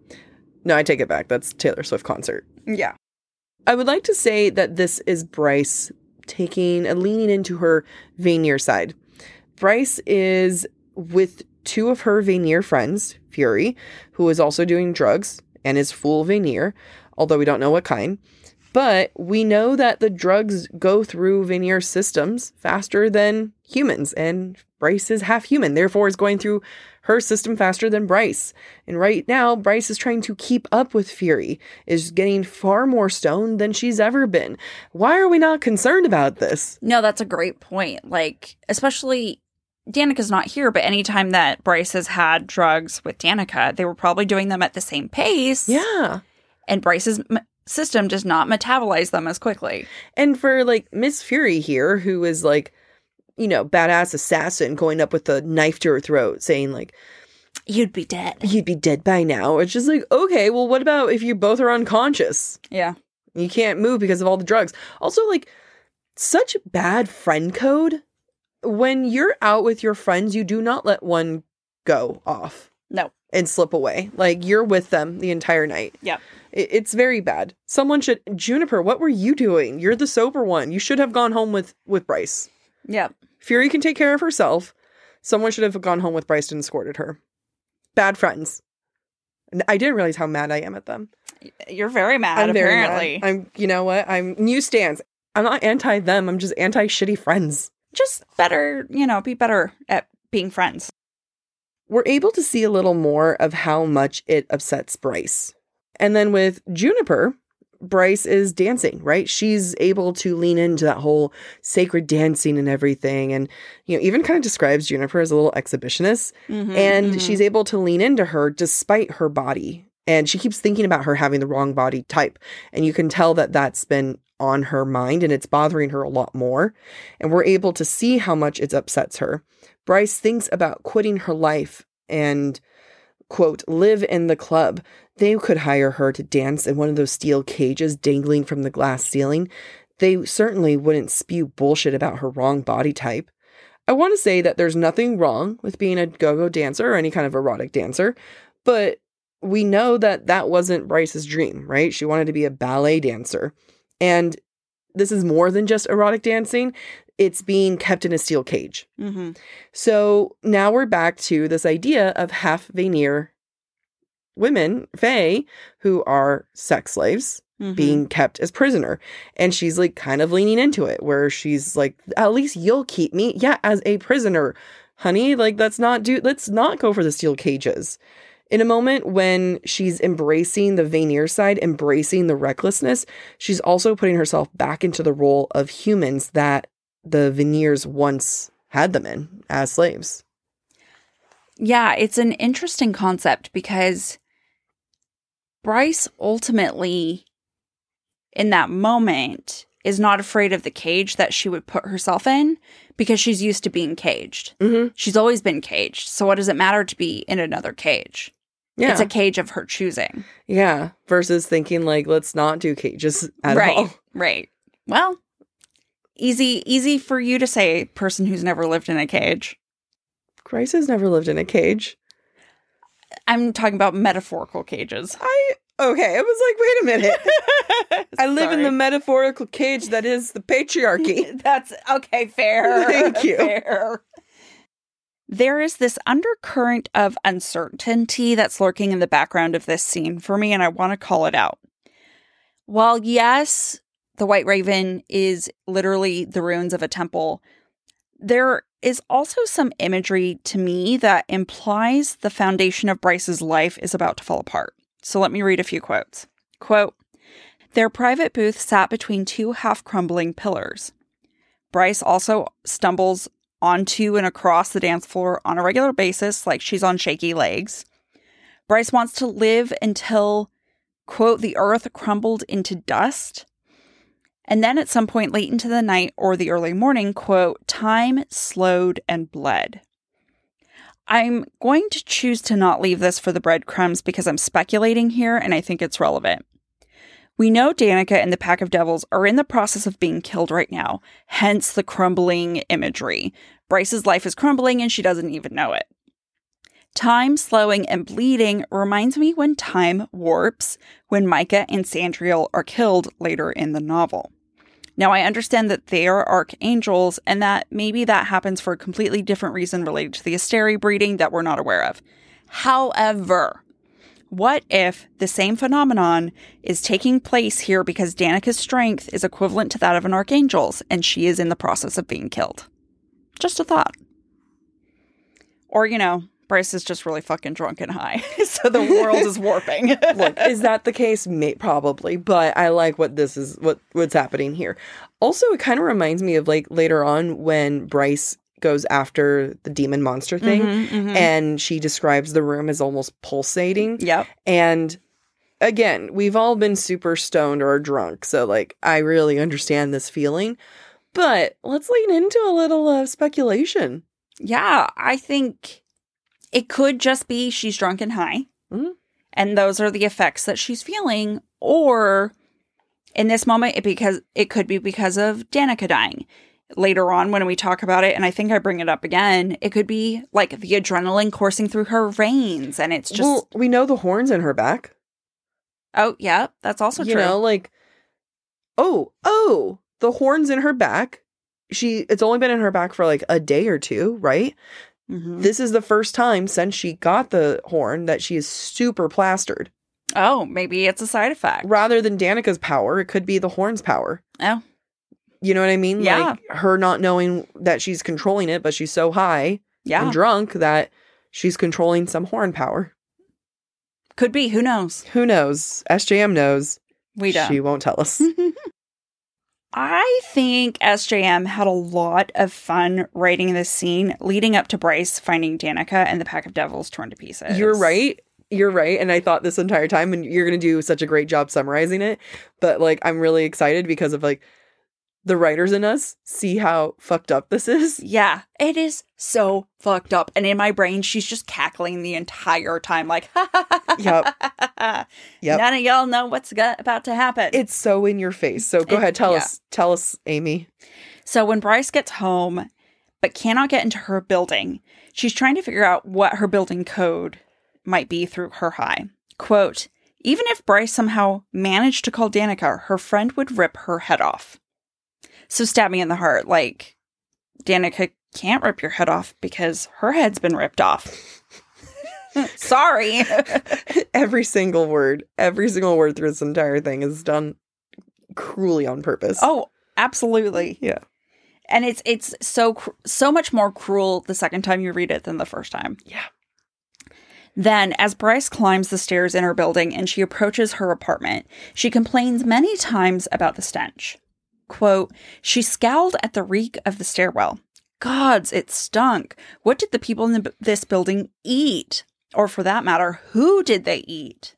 No, I take it back. That's Taylor Swift concert. Yeah. I would like to say that this is Bryce taking a leaning into her Vanir side. Bryce is with two of her Vanir friends, Fury, who is also doing drugs and is full Vanir, although we don't know what kind. But we know that the drugs go through Vanir systems faster than humans, and Bryce is half human, therefore is going through her system faster than Bryce. And right now, Bryce is trying to keep up with Fury, is getting far more stoned than she's ever been. Why are we not concerned about this? No, that's a great point. Like, especially, Danica's not here, but anytime that Bryce has had drugs with Danica, they were probably doing them at the same pace. Yeah. And Bryce's m- system does not metabolize them as quickly. And for, like, Miss Fury here, who is, like, you know, badass assassin going up with a knife to her throat saying, like, you'd be dead. You'd be dead by now. It's just like, okay, well, what about if you both are unconscious? Yeah. You can't move because of all the drugs. Also, like, such bad friend code. When you're out with your friends, you do not let one go off. No. And slip away. Like, you're with them the entire night. Yeah. It, it's very bad. Someone should... Juniper, what were you doing? You're the sober one. You should have gone home with, with Bryce. Yeah. Fury can take care of herself. Someone should have gone home with Bryce and escorted her. Bad friends. And I didn't realize how mad I am at them. You're very mad, I'm very apparently. mad. I'm, you know what? I'm new stance. I'm not anti them. I'm just anti shitty friends. Just better, you know, be better at being friends. We're able to see a little more of how much it upsets Bryce. And then with Juniper, Bryce is dancing, right? She's able to lean into that whole sacred dancing and everything. And, you know, even kind of describes Juniper as a little exhibitionist. Mm-hmm, and mm-hmm. she's able to lean into her despite her body. And she keeps thinking about her having the wrong body type. And you can tell that that's been on her mind and it's bothering her a lot more. And we're able to see how much it upsets her. Bryce thinks about quitting her life and, quote, live in the club. They could hire her to dance in one of those steel cages dangling from the glass ceiling. They certainly wouldn't spew bullshit about her wrong body type. I want to say that there's nothing wrong with being a go-go dancer or any kind of erotic dancer, but we know that that wasn't Bryce's dream, right? She wanted to be a ballet dancer. And this is more than just erotic dancing. It's being kept in a steel cage. Mm-hmm. So now we're back to this idea of half Vanir women, fae, who are sex slaves, mm-hmm. being kept as prisoner. And she's like kind of leaning into it, where she's like, at least you'll keep me, yeah, as a prisoner, honey. Like, let's not do, let's not go for the steel cages. In a moment when she's embracing the Vanir side, embracing the recklessness, she's also putting herself back into the role of humans that the Vanirs once had them in as slaves. Yeah, it's an interesting concept because Bryce ultimately, in that moment, is not afraid of the cage that she would put herself in because she's used to being caged. Mm-hmm. She's always been caged. So what does it matter to be in another cage? Yeah. It's a cage of her choosing. Yeah. Versus thinking like, let's not do cages at right, all. Right. Well, easy, easy for you to say, person who's never lived in a cage. Bryce has never lived in a cage. I'm talking about metaphorical cages. I, okay. I was like, wait a minute. I live in the metaphorical cage that is the patriarchy. That's, okay, fair. Thank you. Fair. There is this undercurrent of uncertainty that's lurking in the background of this scene for me, and I want to call it out. While, yes, the White Raven is literally the ruins of a temple, there is also some imagery to me that implies the foundation of Bryce's life is about to fall apart. So let me read a few quotes. Quote, their private booth sat between two half-crumbling pillars. Bryce also stumbles onto and across the dance floor on a regular basis, like she's on shaky legs. Bryce wants to live until, quote, the earth crumbled into dust. And then at some point late into the night or the early morning, quote, time slowed and bled. I'm going to choose to not leave this for the breadcrumbs because I'm speculating here and I think it's relevant. We know Danica and the Pack of Devils are in the process of being killed right now, hence the crumbling imagery. Bryce's life is crumbling and she doesn't even know it. Time slowing and bleeding reminds me when time warps when Micah and Sandriel are killed later in the novel. Now, I understand that they are archangels and that maybe that happens for a completely different reason related to the Asteri breeding that we're not aware of. However, what if the same phenomenon is taking place here because Danica's strength is equivalent to that of an archangel's and she is in the process of being killed? Just a thought. Or, you know, Bryce is just really fucking drunk and high, so the world is warping. Look, is that the case? May- probably, but I like what this is, what what's happening here. Also, it kind of reminds me of like later on when Bryce goes after the demon monster thing, Mm-hmm, mm-hmm. and she describes the room as almost pulsating. Yep. And again, we've all been super stoned or drunk, so like I really understand this feeling. But let's lean into a little uh, speculation. Yeah, I think it could just be she's drunk and high. Mm-hmm. And those are the effects that she's feeling. Or in this moment, it because it could be because of Danica dying. Later on, when we talk about it, and I think I bring it up again, it could be like the adrenaline coursing through her veins. And it's just... Well, we know the horns in her back. Oh, yeah, that's also you true. You know, like, oh, oh, the horns in her back. She, it's only been in her back for like a day or two, right? Mm-hmm. This is the first time since she got the horn that she is super plastered. Oh, maybe it's a side effect. Rather than Danica's power, it could be the horn's power. Oh. You know what I mean? Yeah. Like her not knowing that she's controlling it, but she's so high yeah. and drunk that she's controlling some horn power. Could be. Who knows? Who knows? S J M knows. We don't. She won't tell us. I think S J M had a lot of fun writing this scene leading up to Bryce finding Danica and the Pack of Devils torn to pieces. You're right. You're right. And I thought this entire time, and you're going to do such a great job summarizing it. But like, I'm really excited because of like the writers in us see how fucked up this is. Yeah, it is so fucked up. And in my brain, she's just cackling the entire time like, ha ha ha. Yep. Yep. None of y'all know what's go- about to happen. It's so in your face. So go it, ahead. Tell yeah. us. Tell us, Amy. So when Bryce gets home, but cannot get into her building, she's trying to figure out what her building code might be through her high. Quote, even if Bryce somehow managed to call Danica, her friend would rip her head off. So stab me in the heart. Like, Danica can't rip your head off because her head's been ripped off. Sorry. Every single word, every single word through this entire thing is done cruelly on purpose. Oh, absolutely. Yeah. And it's it's so cr- so much more cruel the second time you read it than the first time. Yeah. Then, as Bryce climbs the stairs in her building and she approaches her apartment, she complains many times about the stench. Quote, she scowled at the reek of the stairwell. Gods, it stunk. What did the people in the, this building eat? Or for that matter, who did they eat?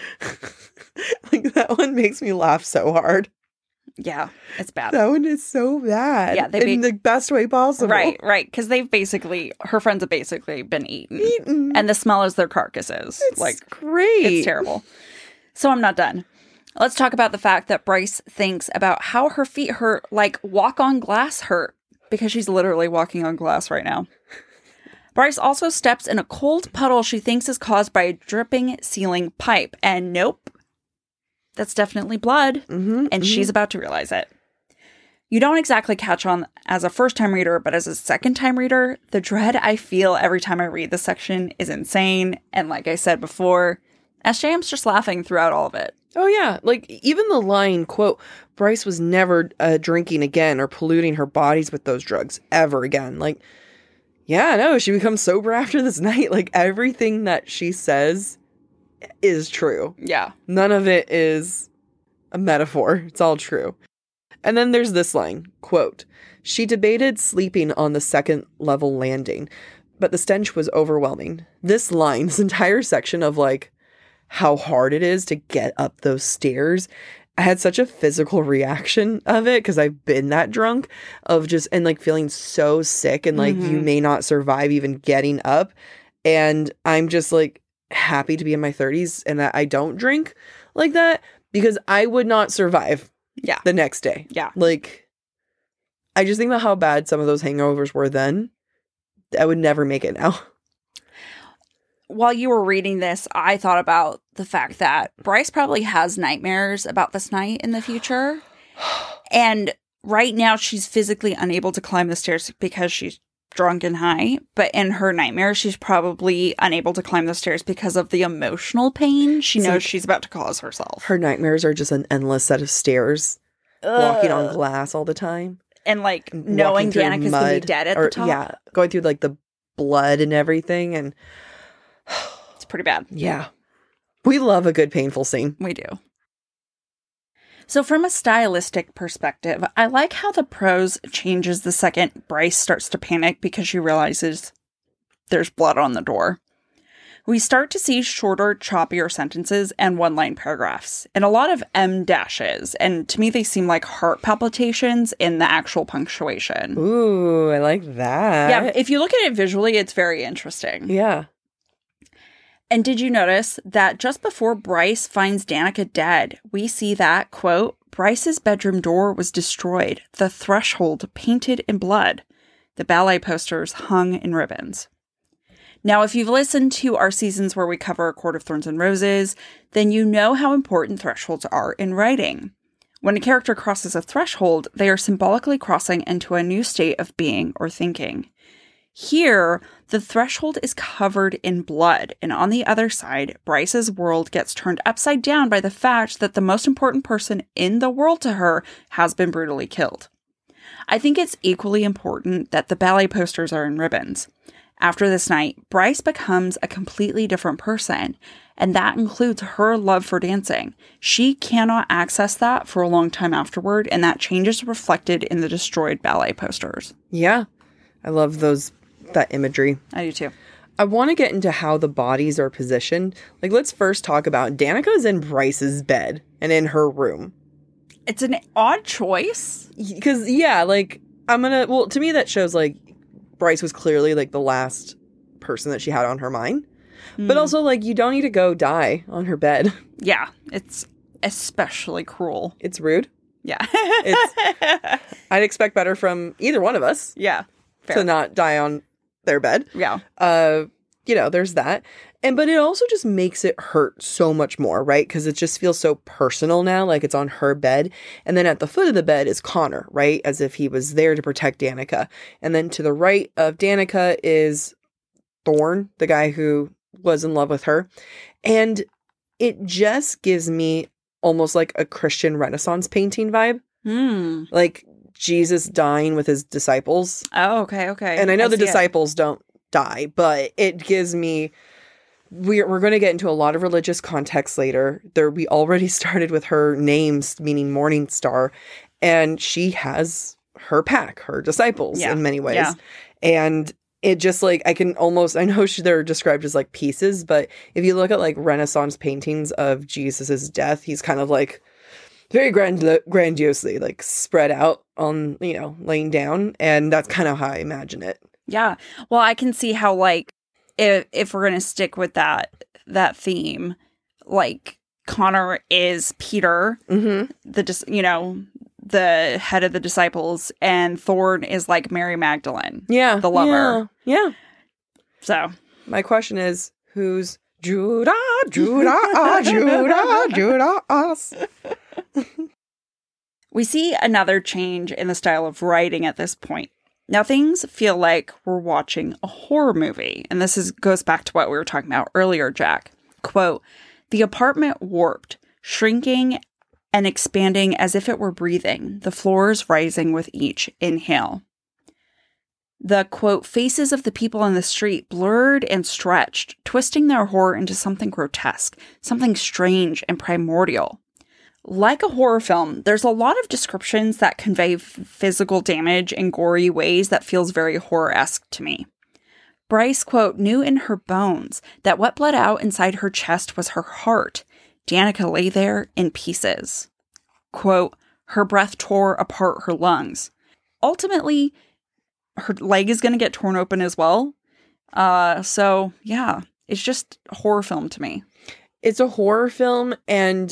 Like, that one makes me laugh so hard. Yeah, it's bad. That one is so bad. Yeah, they in ba- the best way possible. Right, right. Because they've basically, her friends have basically been eaten. Eaten. And the smell is their carcasses. It's like great. It's terrible. So I'm not done. Let's talk about the fact that Bryce thinks about how her feet hurt, like walk on glass hurt, because she's literally walking on glass right now. Bryce also steps in a cold puddle she thinks is caused by a dripping ceiling pipe. And nope, that's definitely blood. Mm-hmm, and mm-hmm. she's about to realize it. You don't exactly catch on as a first-time reader, but as a second-time reader, the dread I feel every time I read this section is insane. And like I said before, S J M's just laughing throughout all of it. Oh, yeah. Like, even the line, quote, Bryce was never uh, drinking again or polluting her bodies with those drugs ever again. Like, yeah, no, she becomes sober after this night. Like, everything that she says is true. Yeah. None of it is a metaphor. It's all true. And then there's this line, quote, she debated sleeping on the second level landing, but the stench was overwhelming. This line, this entire section of like how hard it is to get up those stairs, I had such a physical reaction of it because I've been that drunk of just, and like feeling so sick and like Mm-hmm. you may not survive even getting up. And I'm just like happy to be in my thirties and that I don't drink like that. Because I would not survive Yeah. the next day. Yeah. Like, I just think about how bad some of those hangovers were then. I would never make it now. While you were reading this, I thought about the fact that Bryce probably has nightmares about this night in the future. And right now she's physically unable to climb the stairs because she's drunk and high. But in her nightmare, she's probably unable to climb the stairs because of the emotional pain she It's knows like she's about to cause herself. Her nightmares are just an endless set of stairs, Ugh. walking on glass all the time. And like Walking knowing through Danica's going to be mud, dead at or, the top. Yeah, going through like the blood and everything. And It's pretty bad. yeah, we love a good painful scene. We do. So from a stylistic perspective, I like how the prose changes the second Bryce starts to panic because she realizes there's blood on the door. We start to see shorter, choppier sentences and one-line paragraphs, and a lot of em dashes, and to me they seem like heart palpitations in the actual punctuation. Ooh, I like that. Yeah, if you look at it visually, it's very interesting. Yeah. And did you notice that just before Bryce finds Danica dead, we see that, quote, Bryce's bedroom door was destroyed, the threshold painted in blood, the ballet posters hung in ribbons. Now, if you've listened to our seasons where we cover A Court of Thorns and Roses, then you know how important thresholds are in writing. When a character crosses a threshold, they are symbolically crossing into a new state of being or thinking. Here, the threshold is covered in blood, and on the other side, Bryce's world gets turned upside down by the fact that the most important person in the world to her has been brutally killed. I think it's equally important that the ballet posters are in ribbons. After this night, Bryce becomes a completely different person, and that includes her love for dancing. She cannot access that for a long time afterward, and that change is reflected in the destroyed ballet posters. Yeah. I love those, that imagery. I do too. I want to get into how the bodies are positioned. Like, let's first talk about Danica's in Bryce's bed and in her room. It's an odd choice. Because, yeah, like, I'm gonna, well, to me that shows, like, Bryce was clearly, like, the last person that she had on her mind. Mm. But also, like, you don't need to go die on her bed. Yeah, it's especially cruel. It's rude. Yeah. it's, I'd expect better from either one of us. Yeah. Fair. To not die on their bed. Yeah. Uh, you know, there's that. And, but it also just makes it hurt so much more, right? Because it just feels so personal now, like it's on her bed. And then at the foot of the bed is Connor, right? As if he was there to protect Danica. And then to the right of Danica is Thorn, the guy who was in love with her. And it just gives me almost like a Christian Renaissance painting vibe. Hmm. Like Jesus dying with his disciples. Oh, okay, okay. And I know I the disciples it. don't die, but it gives me... We're, we're going to get into a lot of religious context later. There, we already started with her names, meaning Morning Star, and she has her pack, her disciples yeah. in many ways. Yeah. And it just like, I can almost, I know she, they're described as like pieces, but if you look at like Renaissance paintings of Jesus's death, he's kind of like very grand, grandiosely like spread out on, you know, laying down. And that's kind of how I imagine it. Yeah. Well, I can see how like, If if we're gonna stick with that that theme, like Connor is Peter, mm-hmm. the dis- you know the head of the disciples, and Thorn is like Mary Magdalene, yeah, the lover. Yeah. yeah. So my question is, who's Judah, Judah, Judah, Judas? We see another change in the style of writing at this point. Now, things feel like we're watching a horror movie, and this is goes back to what we were talking about earlier, Jack. Quote, the apartment warped, shrinking and expanding as if it were breathing, the floors rising with each inhale. The, quote, faces of the people on the street blurred and stretched, twisting their horror into something grotesque, something strange and primordial. Like a horror film, there's a lot of descriptions that convey f- physical damage in gory ways that feels very horror-esque to me. Bryce, quote, knew in her bones that what bled out inside her chest was her heart. Danica lay there in pieces. Quote, her breath tore apart her lungs. Ultimately, her leg is going to get torn open as well. Uh, so, yeah, it's just a horror film to me. It's a horror film, and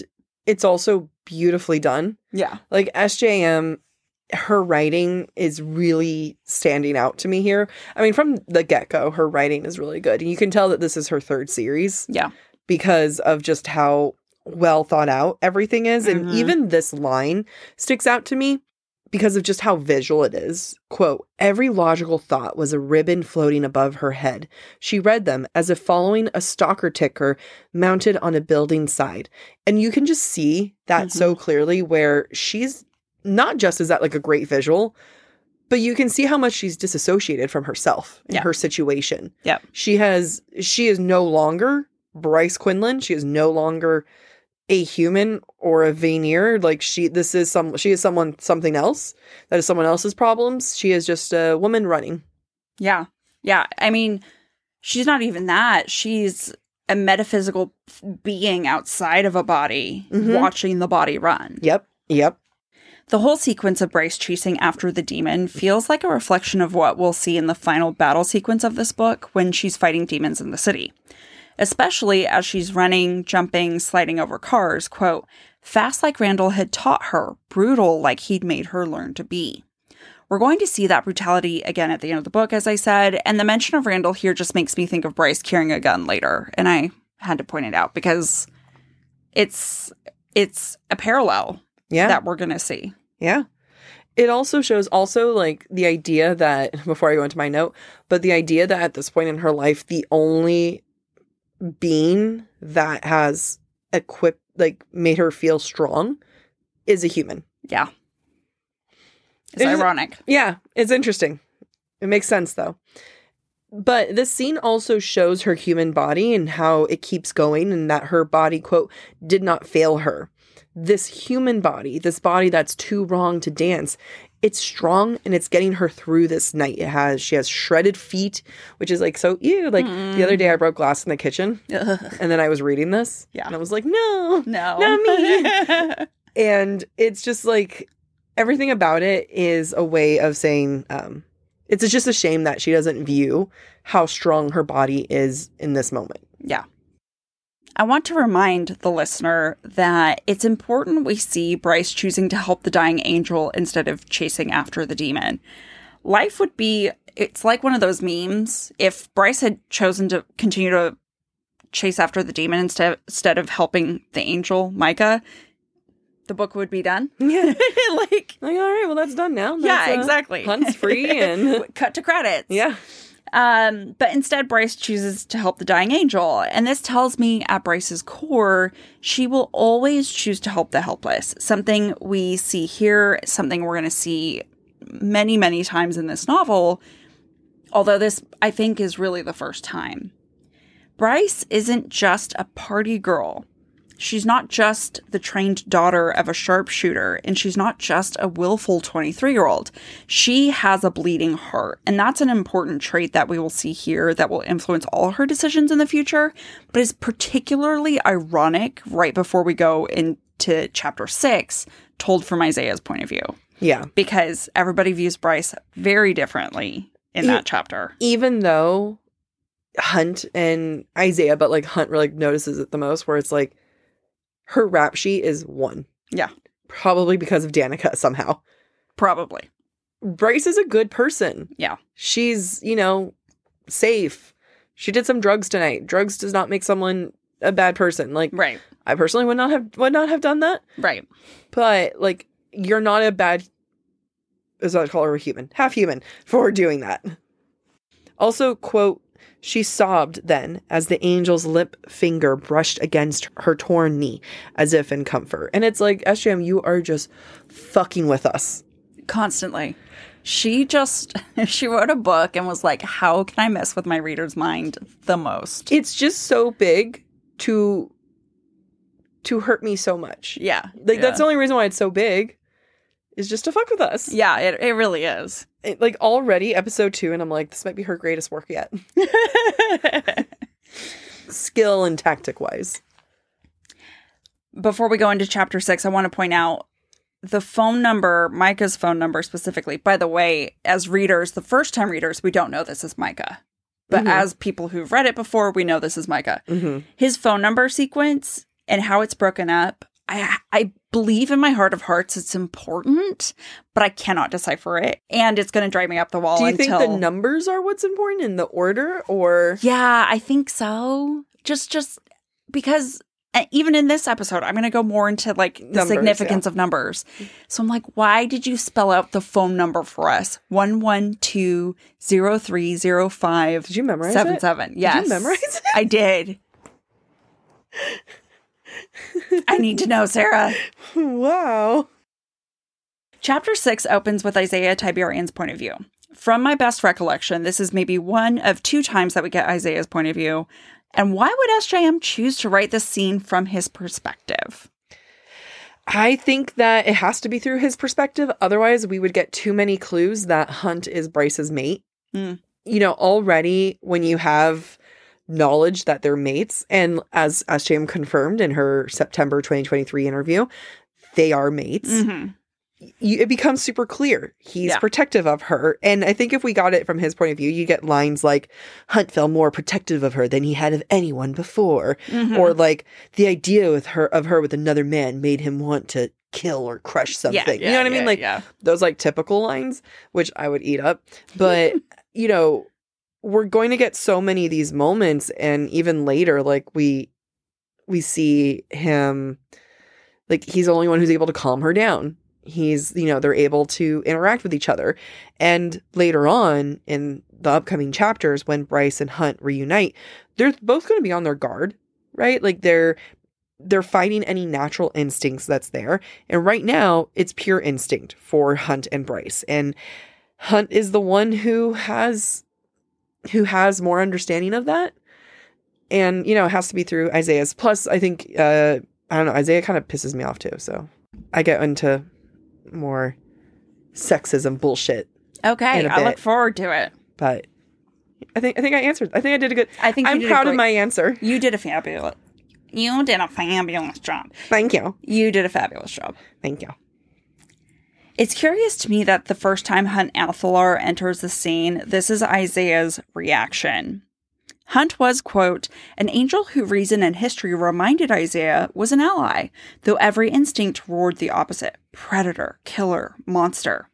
it's also beautifully done. Yeah. Like, S J M, her writing is really standing out to me here. I mean, from the get-go, her writing is really good. And you can tell that this is her third series. Yeah. Because of just how well thought out everything is. And Mm-hmm. even this line sticks out to me because of just how visual it is. Quote, every logical thought was a ribbon floating above her head. She read them as if following a stalker ticker mounted on a building side. And you can just see that Mm-hmm. so clearly where she's not just is that like a great visual, but you can see how much she's disassociated from herself and Yeah. her situation. Yeah. She has, she is no longer Bryce Quinlan. She is no longer a human or a Vanir. Like she, this is some, she is someone, something else. That is someone else's problems. She is just a woman running. Yeah. Yeah. I mean, she's not even that. She's a metaphysical being outside of a body, Mhm. watching the body run. Yep. Yep. The whole sequence of Bryce chasing after the demon feels like a reflection of what we'll see in the final battle sequence of this book when she's fighting demons in the city. Especially as she's running, jumping, sliding over cars, quote, fast like Randall had taught her, brutal like he'd made her learn to be. We're going to see that brutality again at the end of the book, as I said, and the mention of Randall here just makes me think of Bryce carrying a gun later, and I had to point it out because it's it's a parallel Yeah. that we're going to see. Yeah. It also shows also like the idea that, before I go into my note, but the idea that at this point in her life, the only being that has equipped, like made her feel strong is a human. Yeah. It's It is- ironic. Yeah, it's interesting. It makes sense though. But this scene also shows her human body and how it keeps going and that her body, quote, did not fail her. This human body, this body that's too wrong to dance, it's strong and it's getting her through this night. It has, she has shredded feet, which is like so ew. Like the other day I broke glass in the kitchen and then I was reading this Yeah. and I was like, no, No. not me. And it's just like everything about it is a way of saying, um, it's just a shame that she doesn't view how strong her body is in this moment. Yeah. I want to remind the listener that it's important we see Bryce choosing to help the dying angel instead of chasing after the demon. Life would be, it's like one of those memes. If Bryce had chosen to continue to chase after the demon instead, instead of helping the angel, Micah, the book would be done. Yeah. like, Like, all right, well, that's done now. yeah, That's, uh, exactly. Hunt's free and... Cut to credits. yeah. Um, but instead, Bryce chooses to help the dying angel. And this tells me at Bryce's core, she will always choose to help the helpless. Something we see here, something we're going to see many, many times in this novel. Although this, I think, is really the first time. Bryce isn't just a party girl. She's not just the trained daughter of a sharpshooter, and she's not just a willful twenty-three-year-old. She has a bleeding heart, and that's an important trait that we will see here that will influence all her decisions in the future, but is particularly ironic right before we go into chapter six, told from Isaiah's point of view. Yeah. Because everybody views Bryce very differently in E- that chapter. Even though Hunt and Isaiah, but like Hunt really notices it the most, where it's like, her rap sheet is one. Yeah. Probably because of Danica somehow. Probably. Bryce is a good person. Yeah. She's, you know, safe. She did some drugs tonight. Drugs does not make someone a bad person. Like, Right. I personally would not have would not have done that. Right. But like, you're not a bad, is what I call her, a human, half human, for doing that. Also, quote, she sobbed then as the angel's lip finger brushed against her torn knee, as if in comfort. And it's like, S J M, you are just fucking with us. Constantly. She just, she wrote a book and was like, how can I mess with my reader's mind the most? It's just so big to, to hurt me so much. Yeah. Like, yeah. that's the only reason why it's so big, is just to fuck with us. Yeah, it, it really is. It, like, already episode two, and I'm like, this might be her greatest work yet. Skill and tactic wise. Before we go into chapter six, I want to point out the phone number, Micah's phone number specifically. By the way, as readers, the first time readers, we don't know this is Micah. But Mhm. as people who've read it before, we know this is Micah. Mm-hmm. His phone number sequence and how it's broken up, I I believe in my heart of hearts it's important, but I cannot decipher it. And it's going to drive me up the wall. Do you until... think the numbers are what's important in the order, or? Yeah, I think so. Just, just because even in this episode, I'm going to go more into like the numbers, significance yeah. of numbers. So I'm like, why did you spell out the phone number for us? one one two zero three zero five. Did you memorize seven, it? Seven. Yes. Did you memorize it? I did. I need to know, Sarah. Wow. Chapter six opens with Isaiah Tiberian's point of view. From my best recollection, this is maybe one of two times that we get Isaiah's point of view. And why would S J M choose to write this scene from his perspective? I think that it has to be through his perspective. Otherwise, we would get too many clues that Hunt is Bryce's mate. Mm. You know, already when you have knowledge that they're mates, and as S J M confirmed in her September twenty twenty-three interview, they are mates. Mm-hmm. You, it becomes super clear. He's yeah. protective of her. And I think if we got it from his point of view, you get lines like, Hunt felt more protective of her than he had of anyone before. Mm-hmm. Or like, the idea with her of her with another man made him want to kill or crush something. Yeah, yeah, you know what I mean? Yeah, like yeah. those like typical lines, which I would eat up. But, you know, we're going to get so many of these moments. And even later, like we, we see him, like he's the only one who's able to calm her down. He's, you know, they're able to interact with each other. And later on in the upcoming chapters, when Bryce and Hunt reunite, they're both going to be on their guard, right? Like they're, they're fighting any natural instincts that's there. And right now it's pure instinct for Hunt and Bryce. And Hunt is the one who has, who has more understanding of that. And, you know, it has to be through Isaiah's. Plus, I think, uh, I don't know, Isaiah kind of pisses me off too. So I get into more sexism bullshit. Okay, I look forward to it. But I think I think I answered. I think I did a good. I think you I'm did proud a great, of my answer. You did a fabulous. You did a fabulous job. Thank you. You did a fabulous job. Thank you. It's curious to me that the first time Hunt Athalar enters the scene, this is Isaiah's reaction. Hunt was, quote, an angel who reason and history reminded Isaiah was an ally, though every instinct roared the opposite. Predator, killer, monster.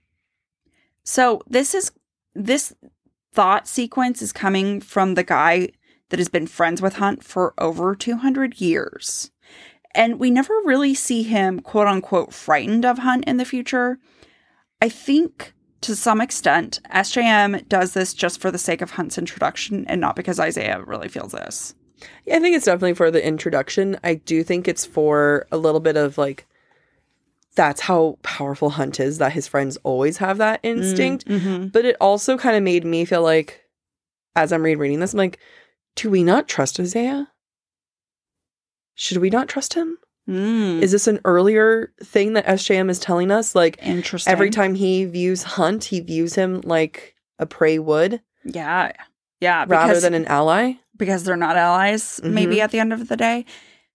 So this is, this thought sequence is coming from the guy that has been friends with Hunt for over two hundred years. And we never really see him, quote unquote, frightened of Hunt in the future. I think to some extent, S J M does this just for the sake of Hunt's introduction and not because Isaiah really feels this. Yeah, I think it's definitely for the introduction. I do think it's for a little bit of like, that's how powerful Hunt is, that his friends always have that instinct. Mm-hmm. But it also kind of made me feel like, as I'm rereading this, I'm like, do we not trust Isaiah? Should we not trust him? Mm. Is this an earlier thing that S J M is telling us? Like, interesting. Every time he views Hunt, he views him like a prey would. Yeah. Yeah. Rather because, than an ally. Because they're not allies, mm-hmm. maybe at the end of the day.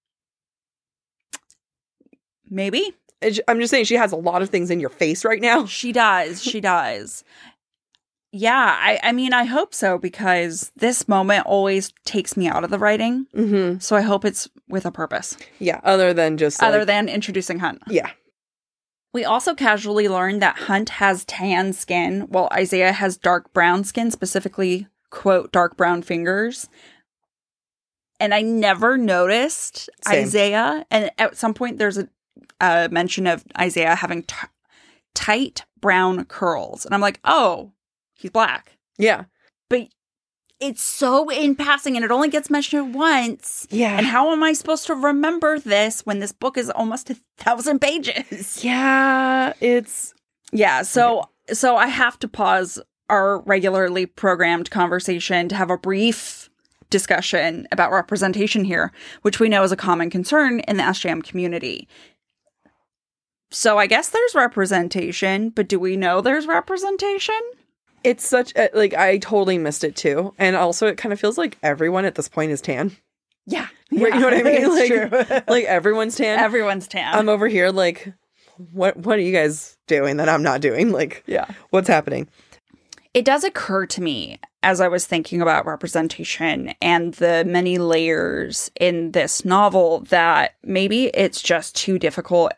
Maybe. I'm just saying she has a lot of things in your face right now. She does. She does. Yeah, I, I mean, I hope so, because this moment always takes me out of the writing. Mm-hmm. So I hope it's with a purpose. Yeah, other than just Other like, than introducing Hunt. Yeah. We also casually learn that Hunt has tan skin, while Isaiah has dark brown skin, specifically, quote, dark brown fingers. And I never noticed Same. Isaiah. And at some point, there's a, a mention of Isaiah having t- tight brown curls. And I'm like, oh, he's black. Yeah. But it's so in passing, and it only gets mentioned once. Yeah. And how am I supposed to remember this when this book is almost a thousand pages? Yeah, it's... Yeah, so okay. so I have to pause our regularly programmed conversation to have a brief discussion about representation here, which we know is a common concern in the S J M community. So I guess there's representation, but do we know there's representation? It's such a, like, I totally missed it too. And also it kind of feels like everyone at this point is tan. Yeah. yeah. You know what I mean? Like, true. Like everyone's tan. Everyone's tan. I'm over here like, what, what are you guys doing that I'm not doing? Like, yeah. What's happening? It does occur to me as I was thinking about representation and the many layers in this novel that maybe it's just too difficult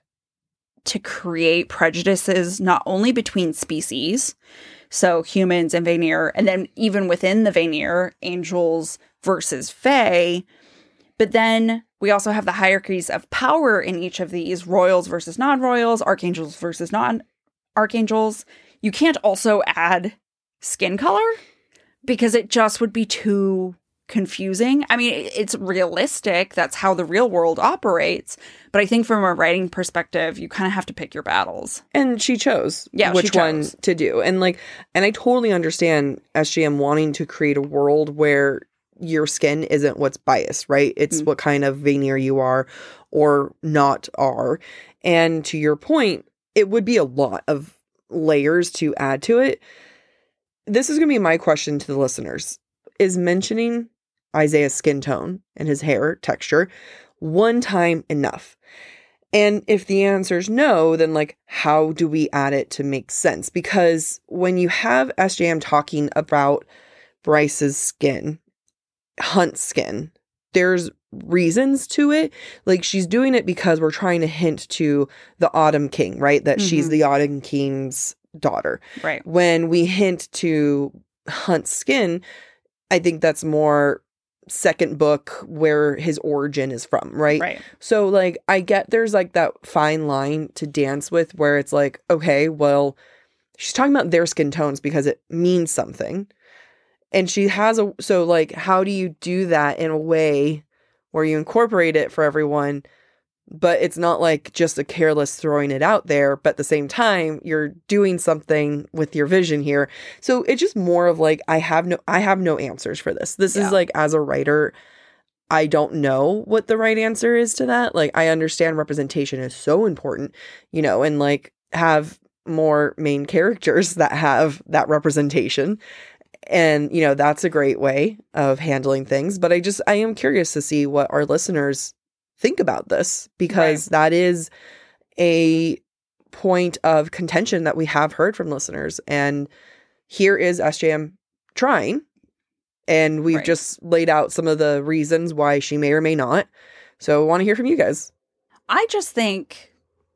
to create prejudices not only between species, so humans and Vanir, and then even within the Vanir, angels versus fae, but then we also have the hierarchies of power in each of these, royals versus non-royals, archangels versus non-archangels. You can't also add skin color because it just would be too confusing. I mean, it's realistic. That's how the real world operates. But I think from a writing perspective, you kind of have to pick your battles. And she chose yeah, which she chose. one to do. And like, and I totally understand S J M wanting to create a world where your skin isn't what's biased, right? It's mm. what kind of Vanir you are or not are. And to your point, it would be a lot of layers to add to it. This is going to be my question to the listeners. Is mentioning Isaiah's skin tone and his hair texture one time enough? And if the answer is no, then like, how do we add it to make sense? Because when you have S J M talking about Bryce's skin, Hunt's skin, there's reasons to it. Like, she's doing it because we're trying to hint to the Autumn King, right? That mm-hmm. she's the Autumn King's daughter. Right. When we hint to Hunt's skin, I think that's more second book where his origin is from, right? Right. So, like, I get there's, like, that fine line to dance with where it's like, okay, well, she's talking about their skin tones because it means something. And she has a, so, like, how do you do that in a way where you incorporate it for everyone, but it's not, like, just a careless throwing it out there, but at the same time, you're doing something with your vision here. So it's just more of, like, I have no, I have no answers for this. This yeah. is, like, as a writer, I don't know what the right answer is to that. Like, I understand representation is so important, you know, and, like, have more main characters that have that representation. And, you know, that's a great way of handling things. But I just, I am curious to see what our listeners think about this, because right. that is a point of contention that we have heard from listeners. And here is S J M trying. And we've right. just laid out some of the reasons why she may or may not. So I want to hear from you guys. I just think,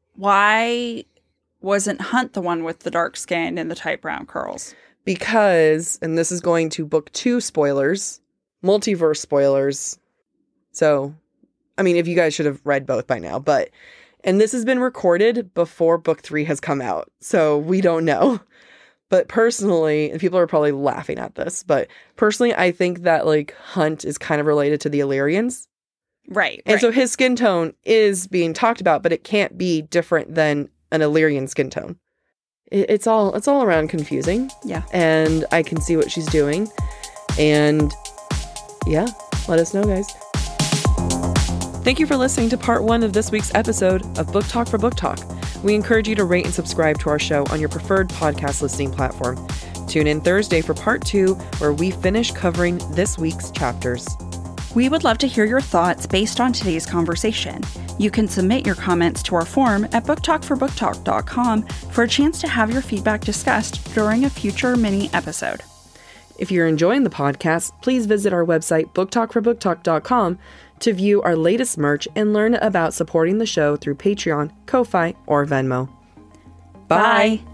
why wasn't Hunt the one with the dark skin and the tight brown curls? Because, and this is going to book two spoilers, multiverse spoilers. So, I mean, if you guys should have read both by now, but, and this has been recorded before book three has come out. So we don't know. But personally, and people are probably laughing at this, but personally, I think that, like, Hunt is kind of related to the Illyrians. Right. And right. so his skin tone is being talked about, but it can't be different than an Illyrian skin tone. It's all it's all around confusing. Yeah. And I can see what she's doing. And yeah, let us know, guys. Thank you for listening to part one of this week's episode of Book Talk for Book Talk. We encourage you to rate and subscribe to our show on your preferred podcast listening platform. Tune in Thursday for part two, where we finish covering this week's chapters. We would love to hear your thoughts based on today's conversation. You can submit your comments to our form at book talk for book talk dot com for a chance to have your feedback discussed during a future mini episode. If you're enjoying the podcast, please visit our website, book talk for book talk dot com, to view our latest merch and learn about supporting the show through Patreon, Ko-Fi, or Venmo. Bye! Bye.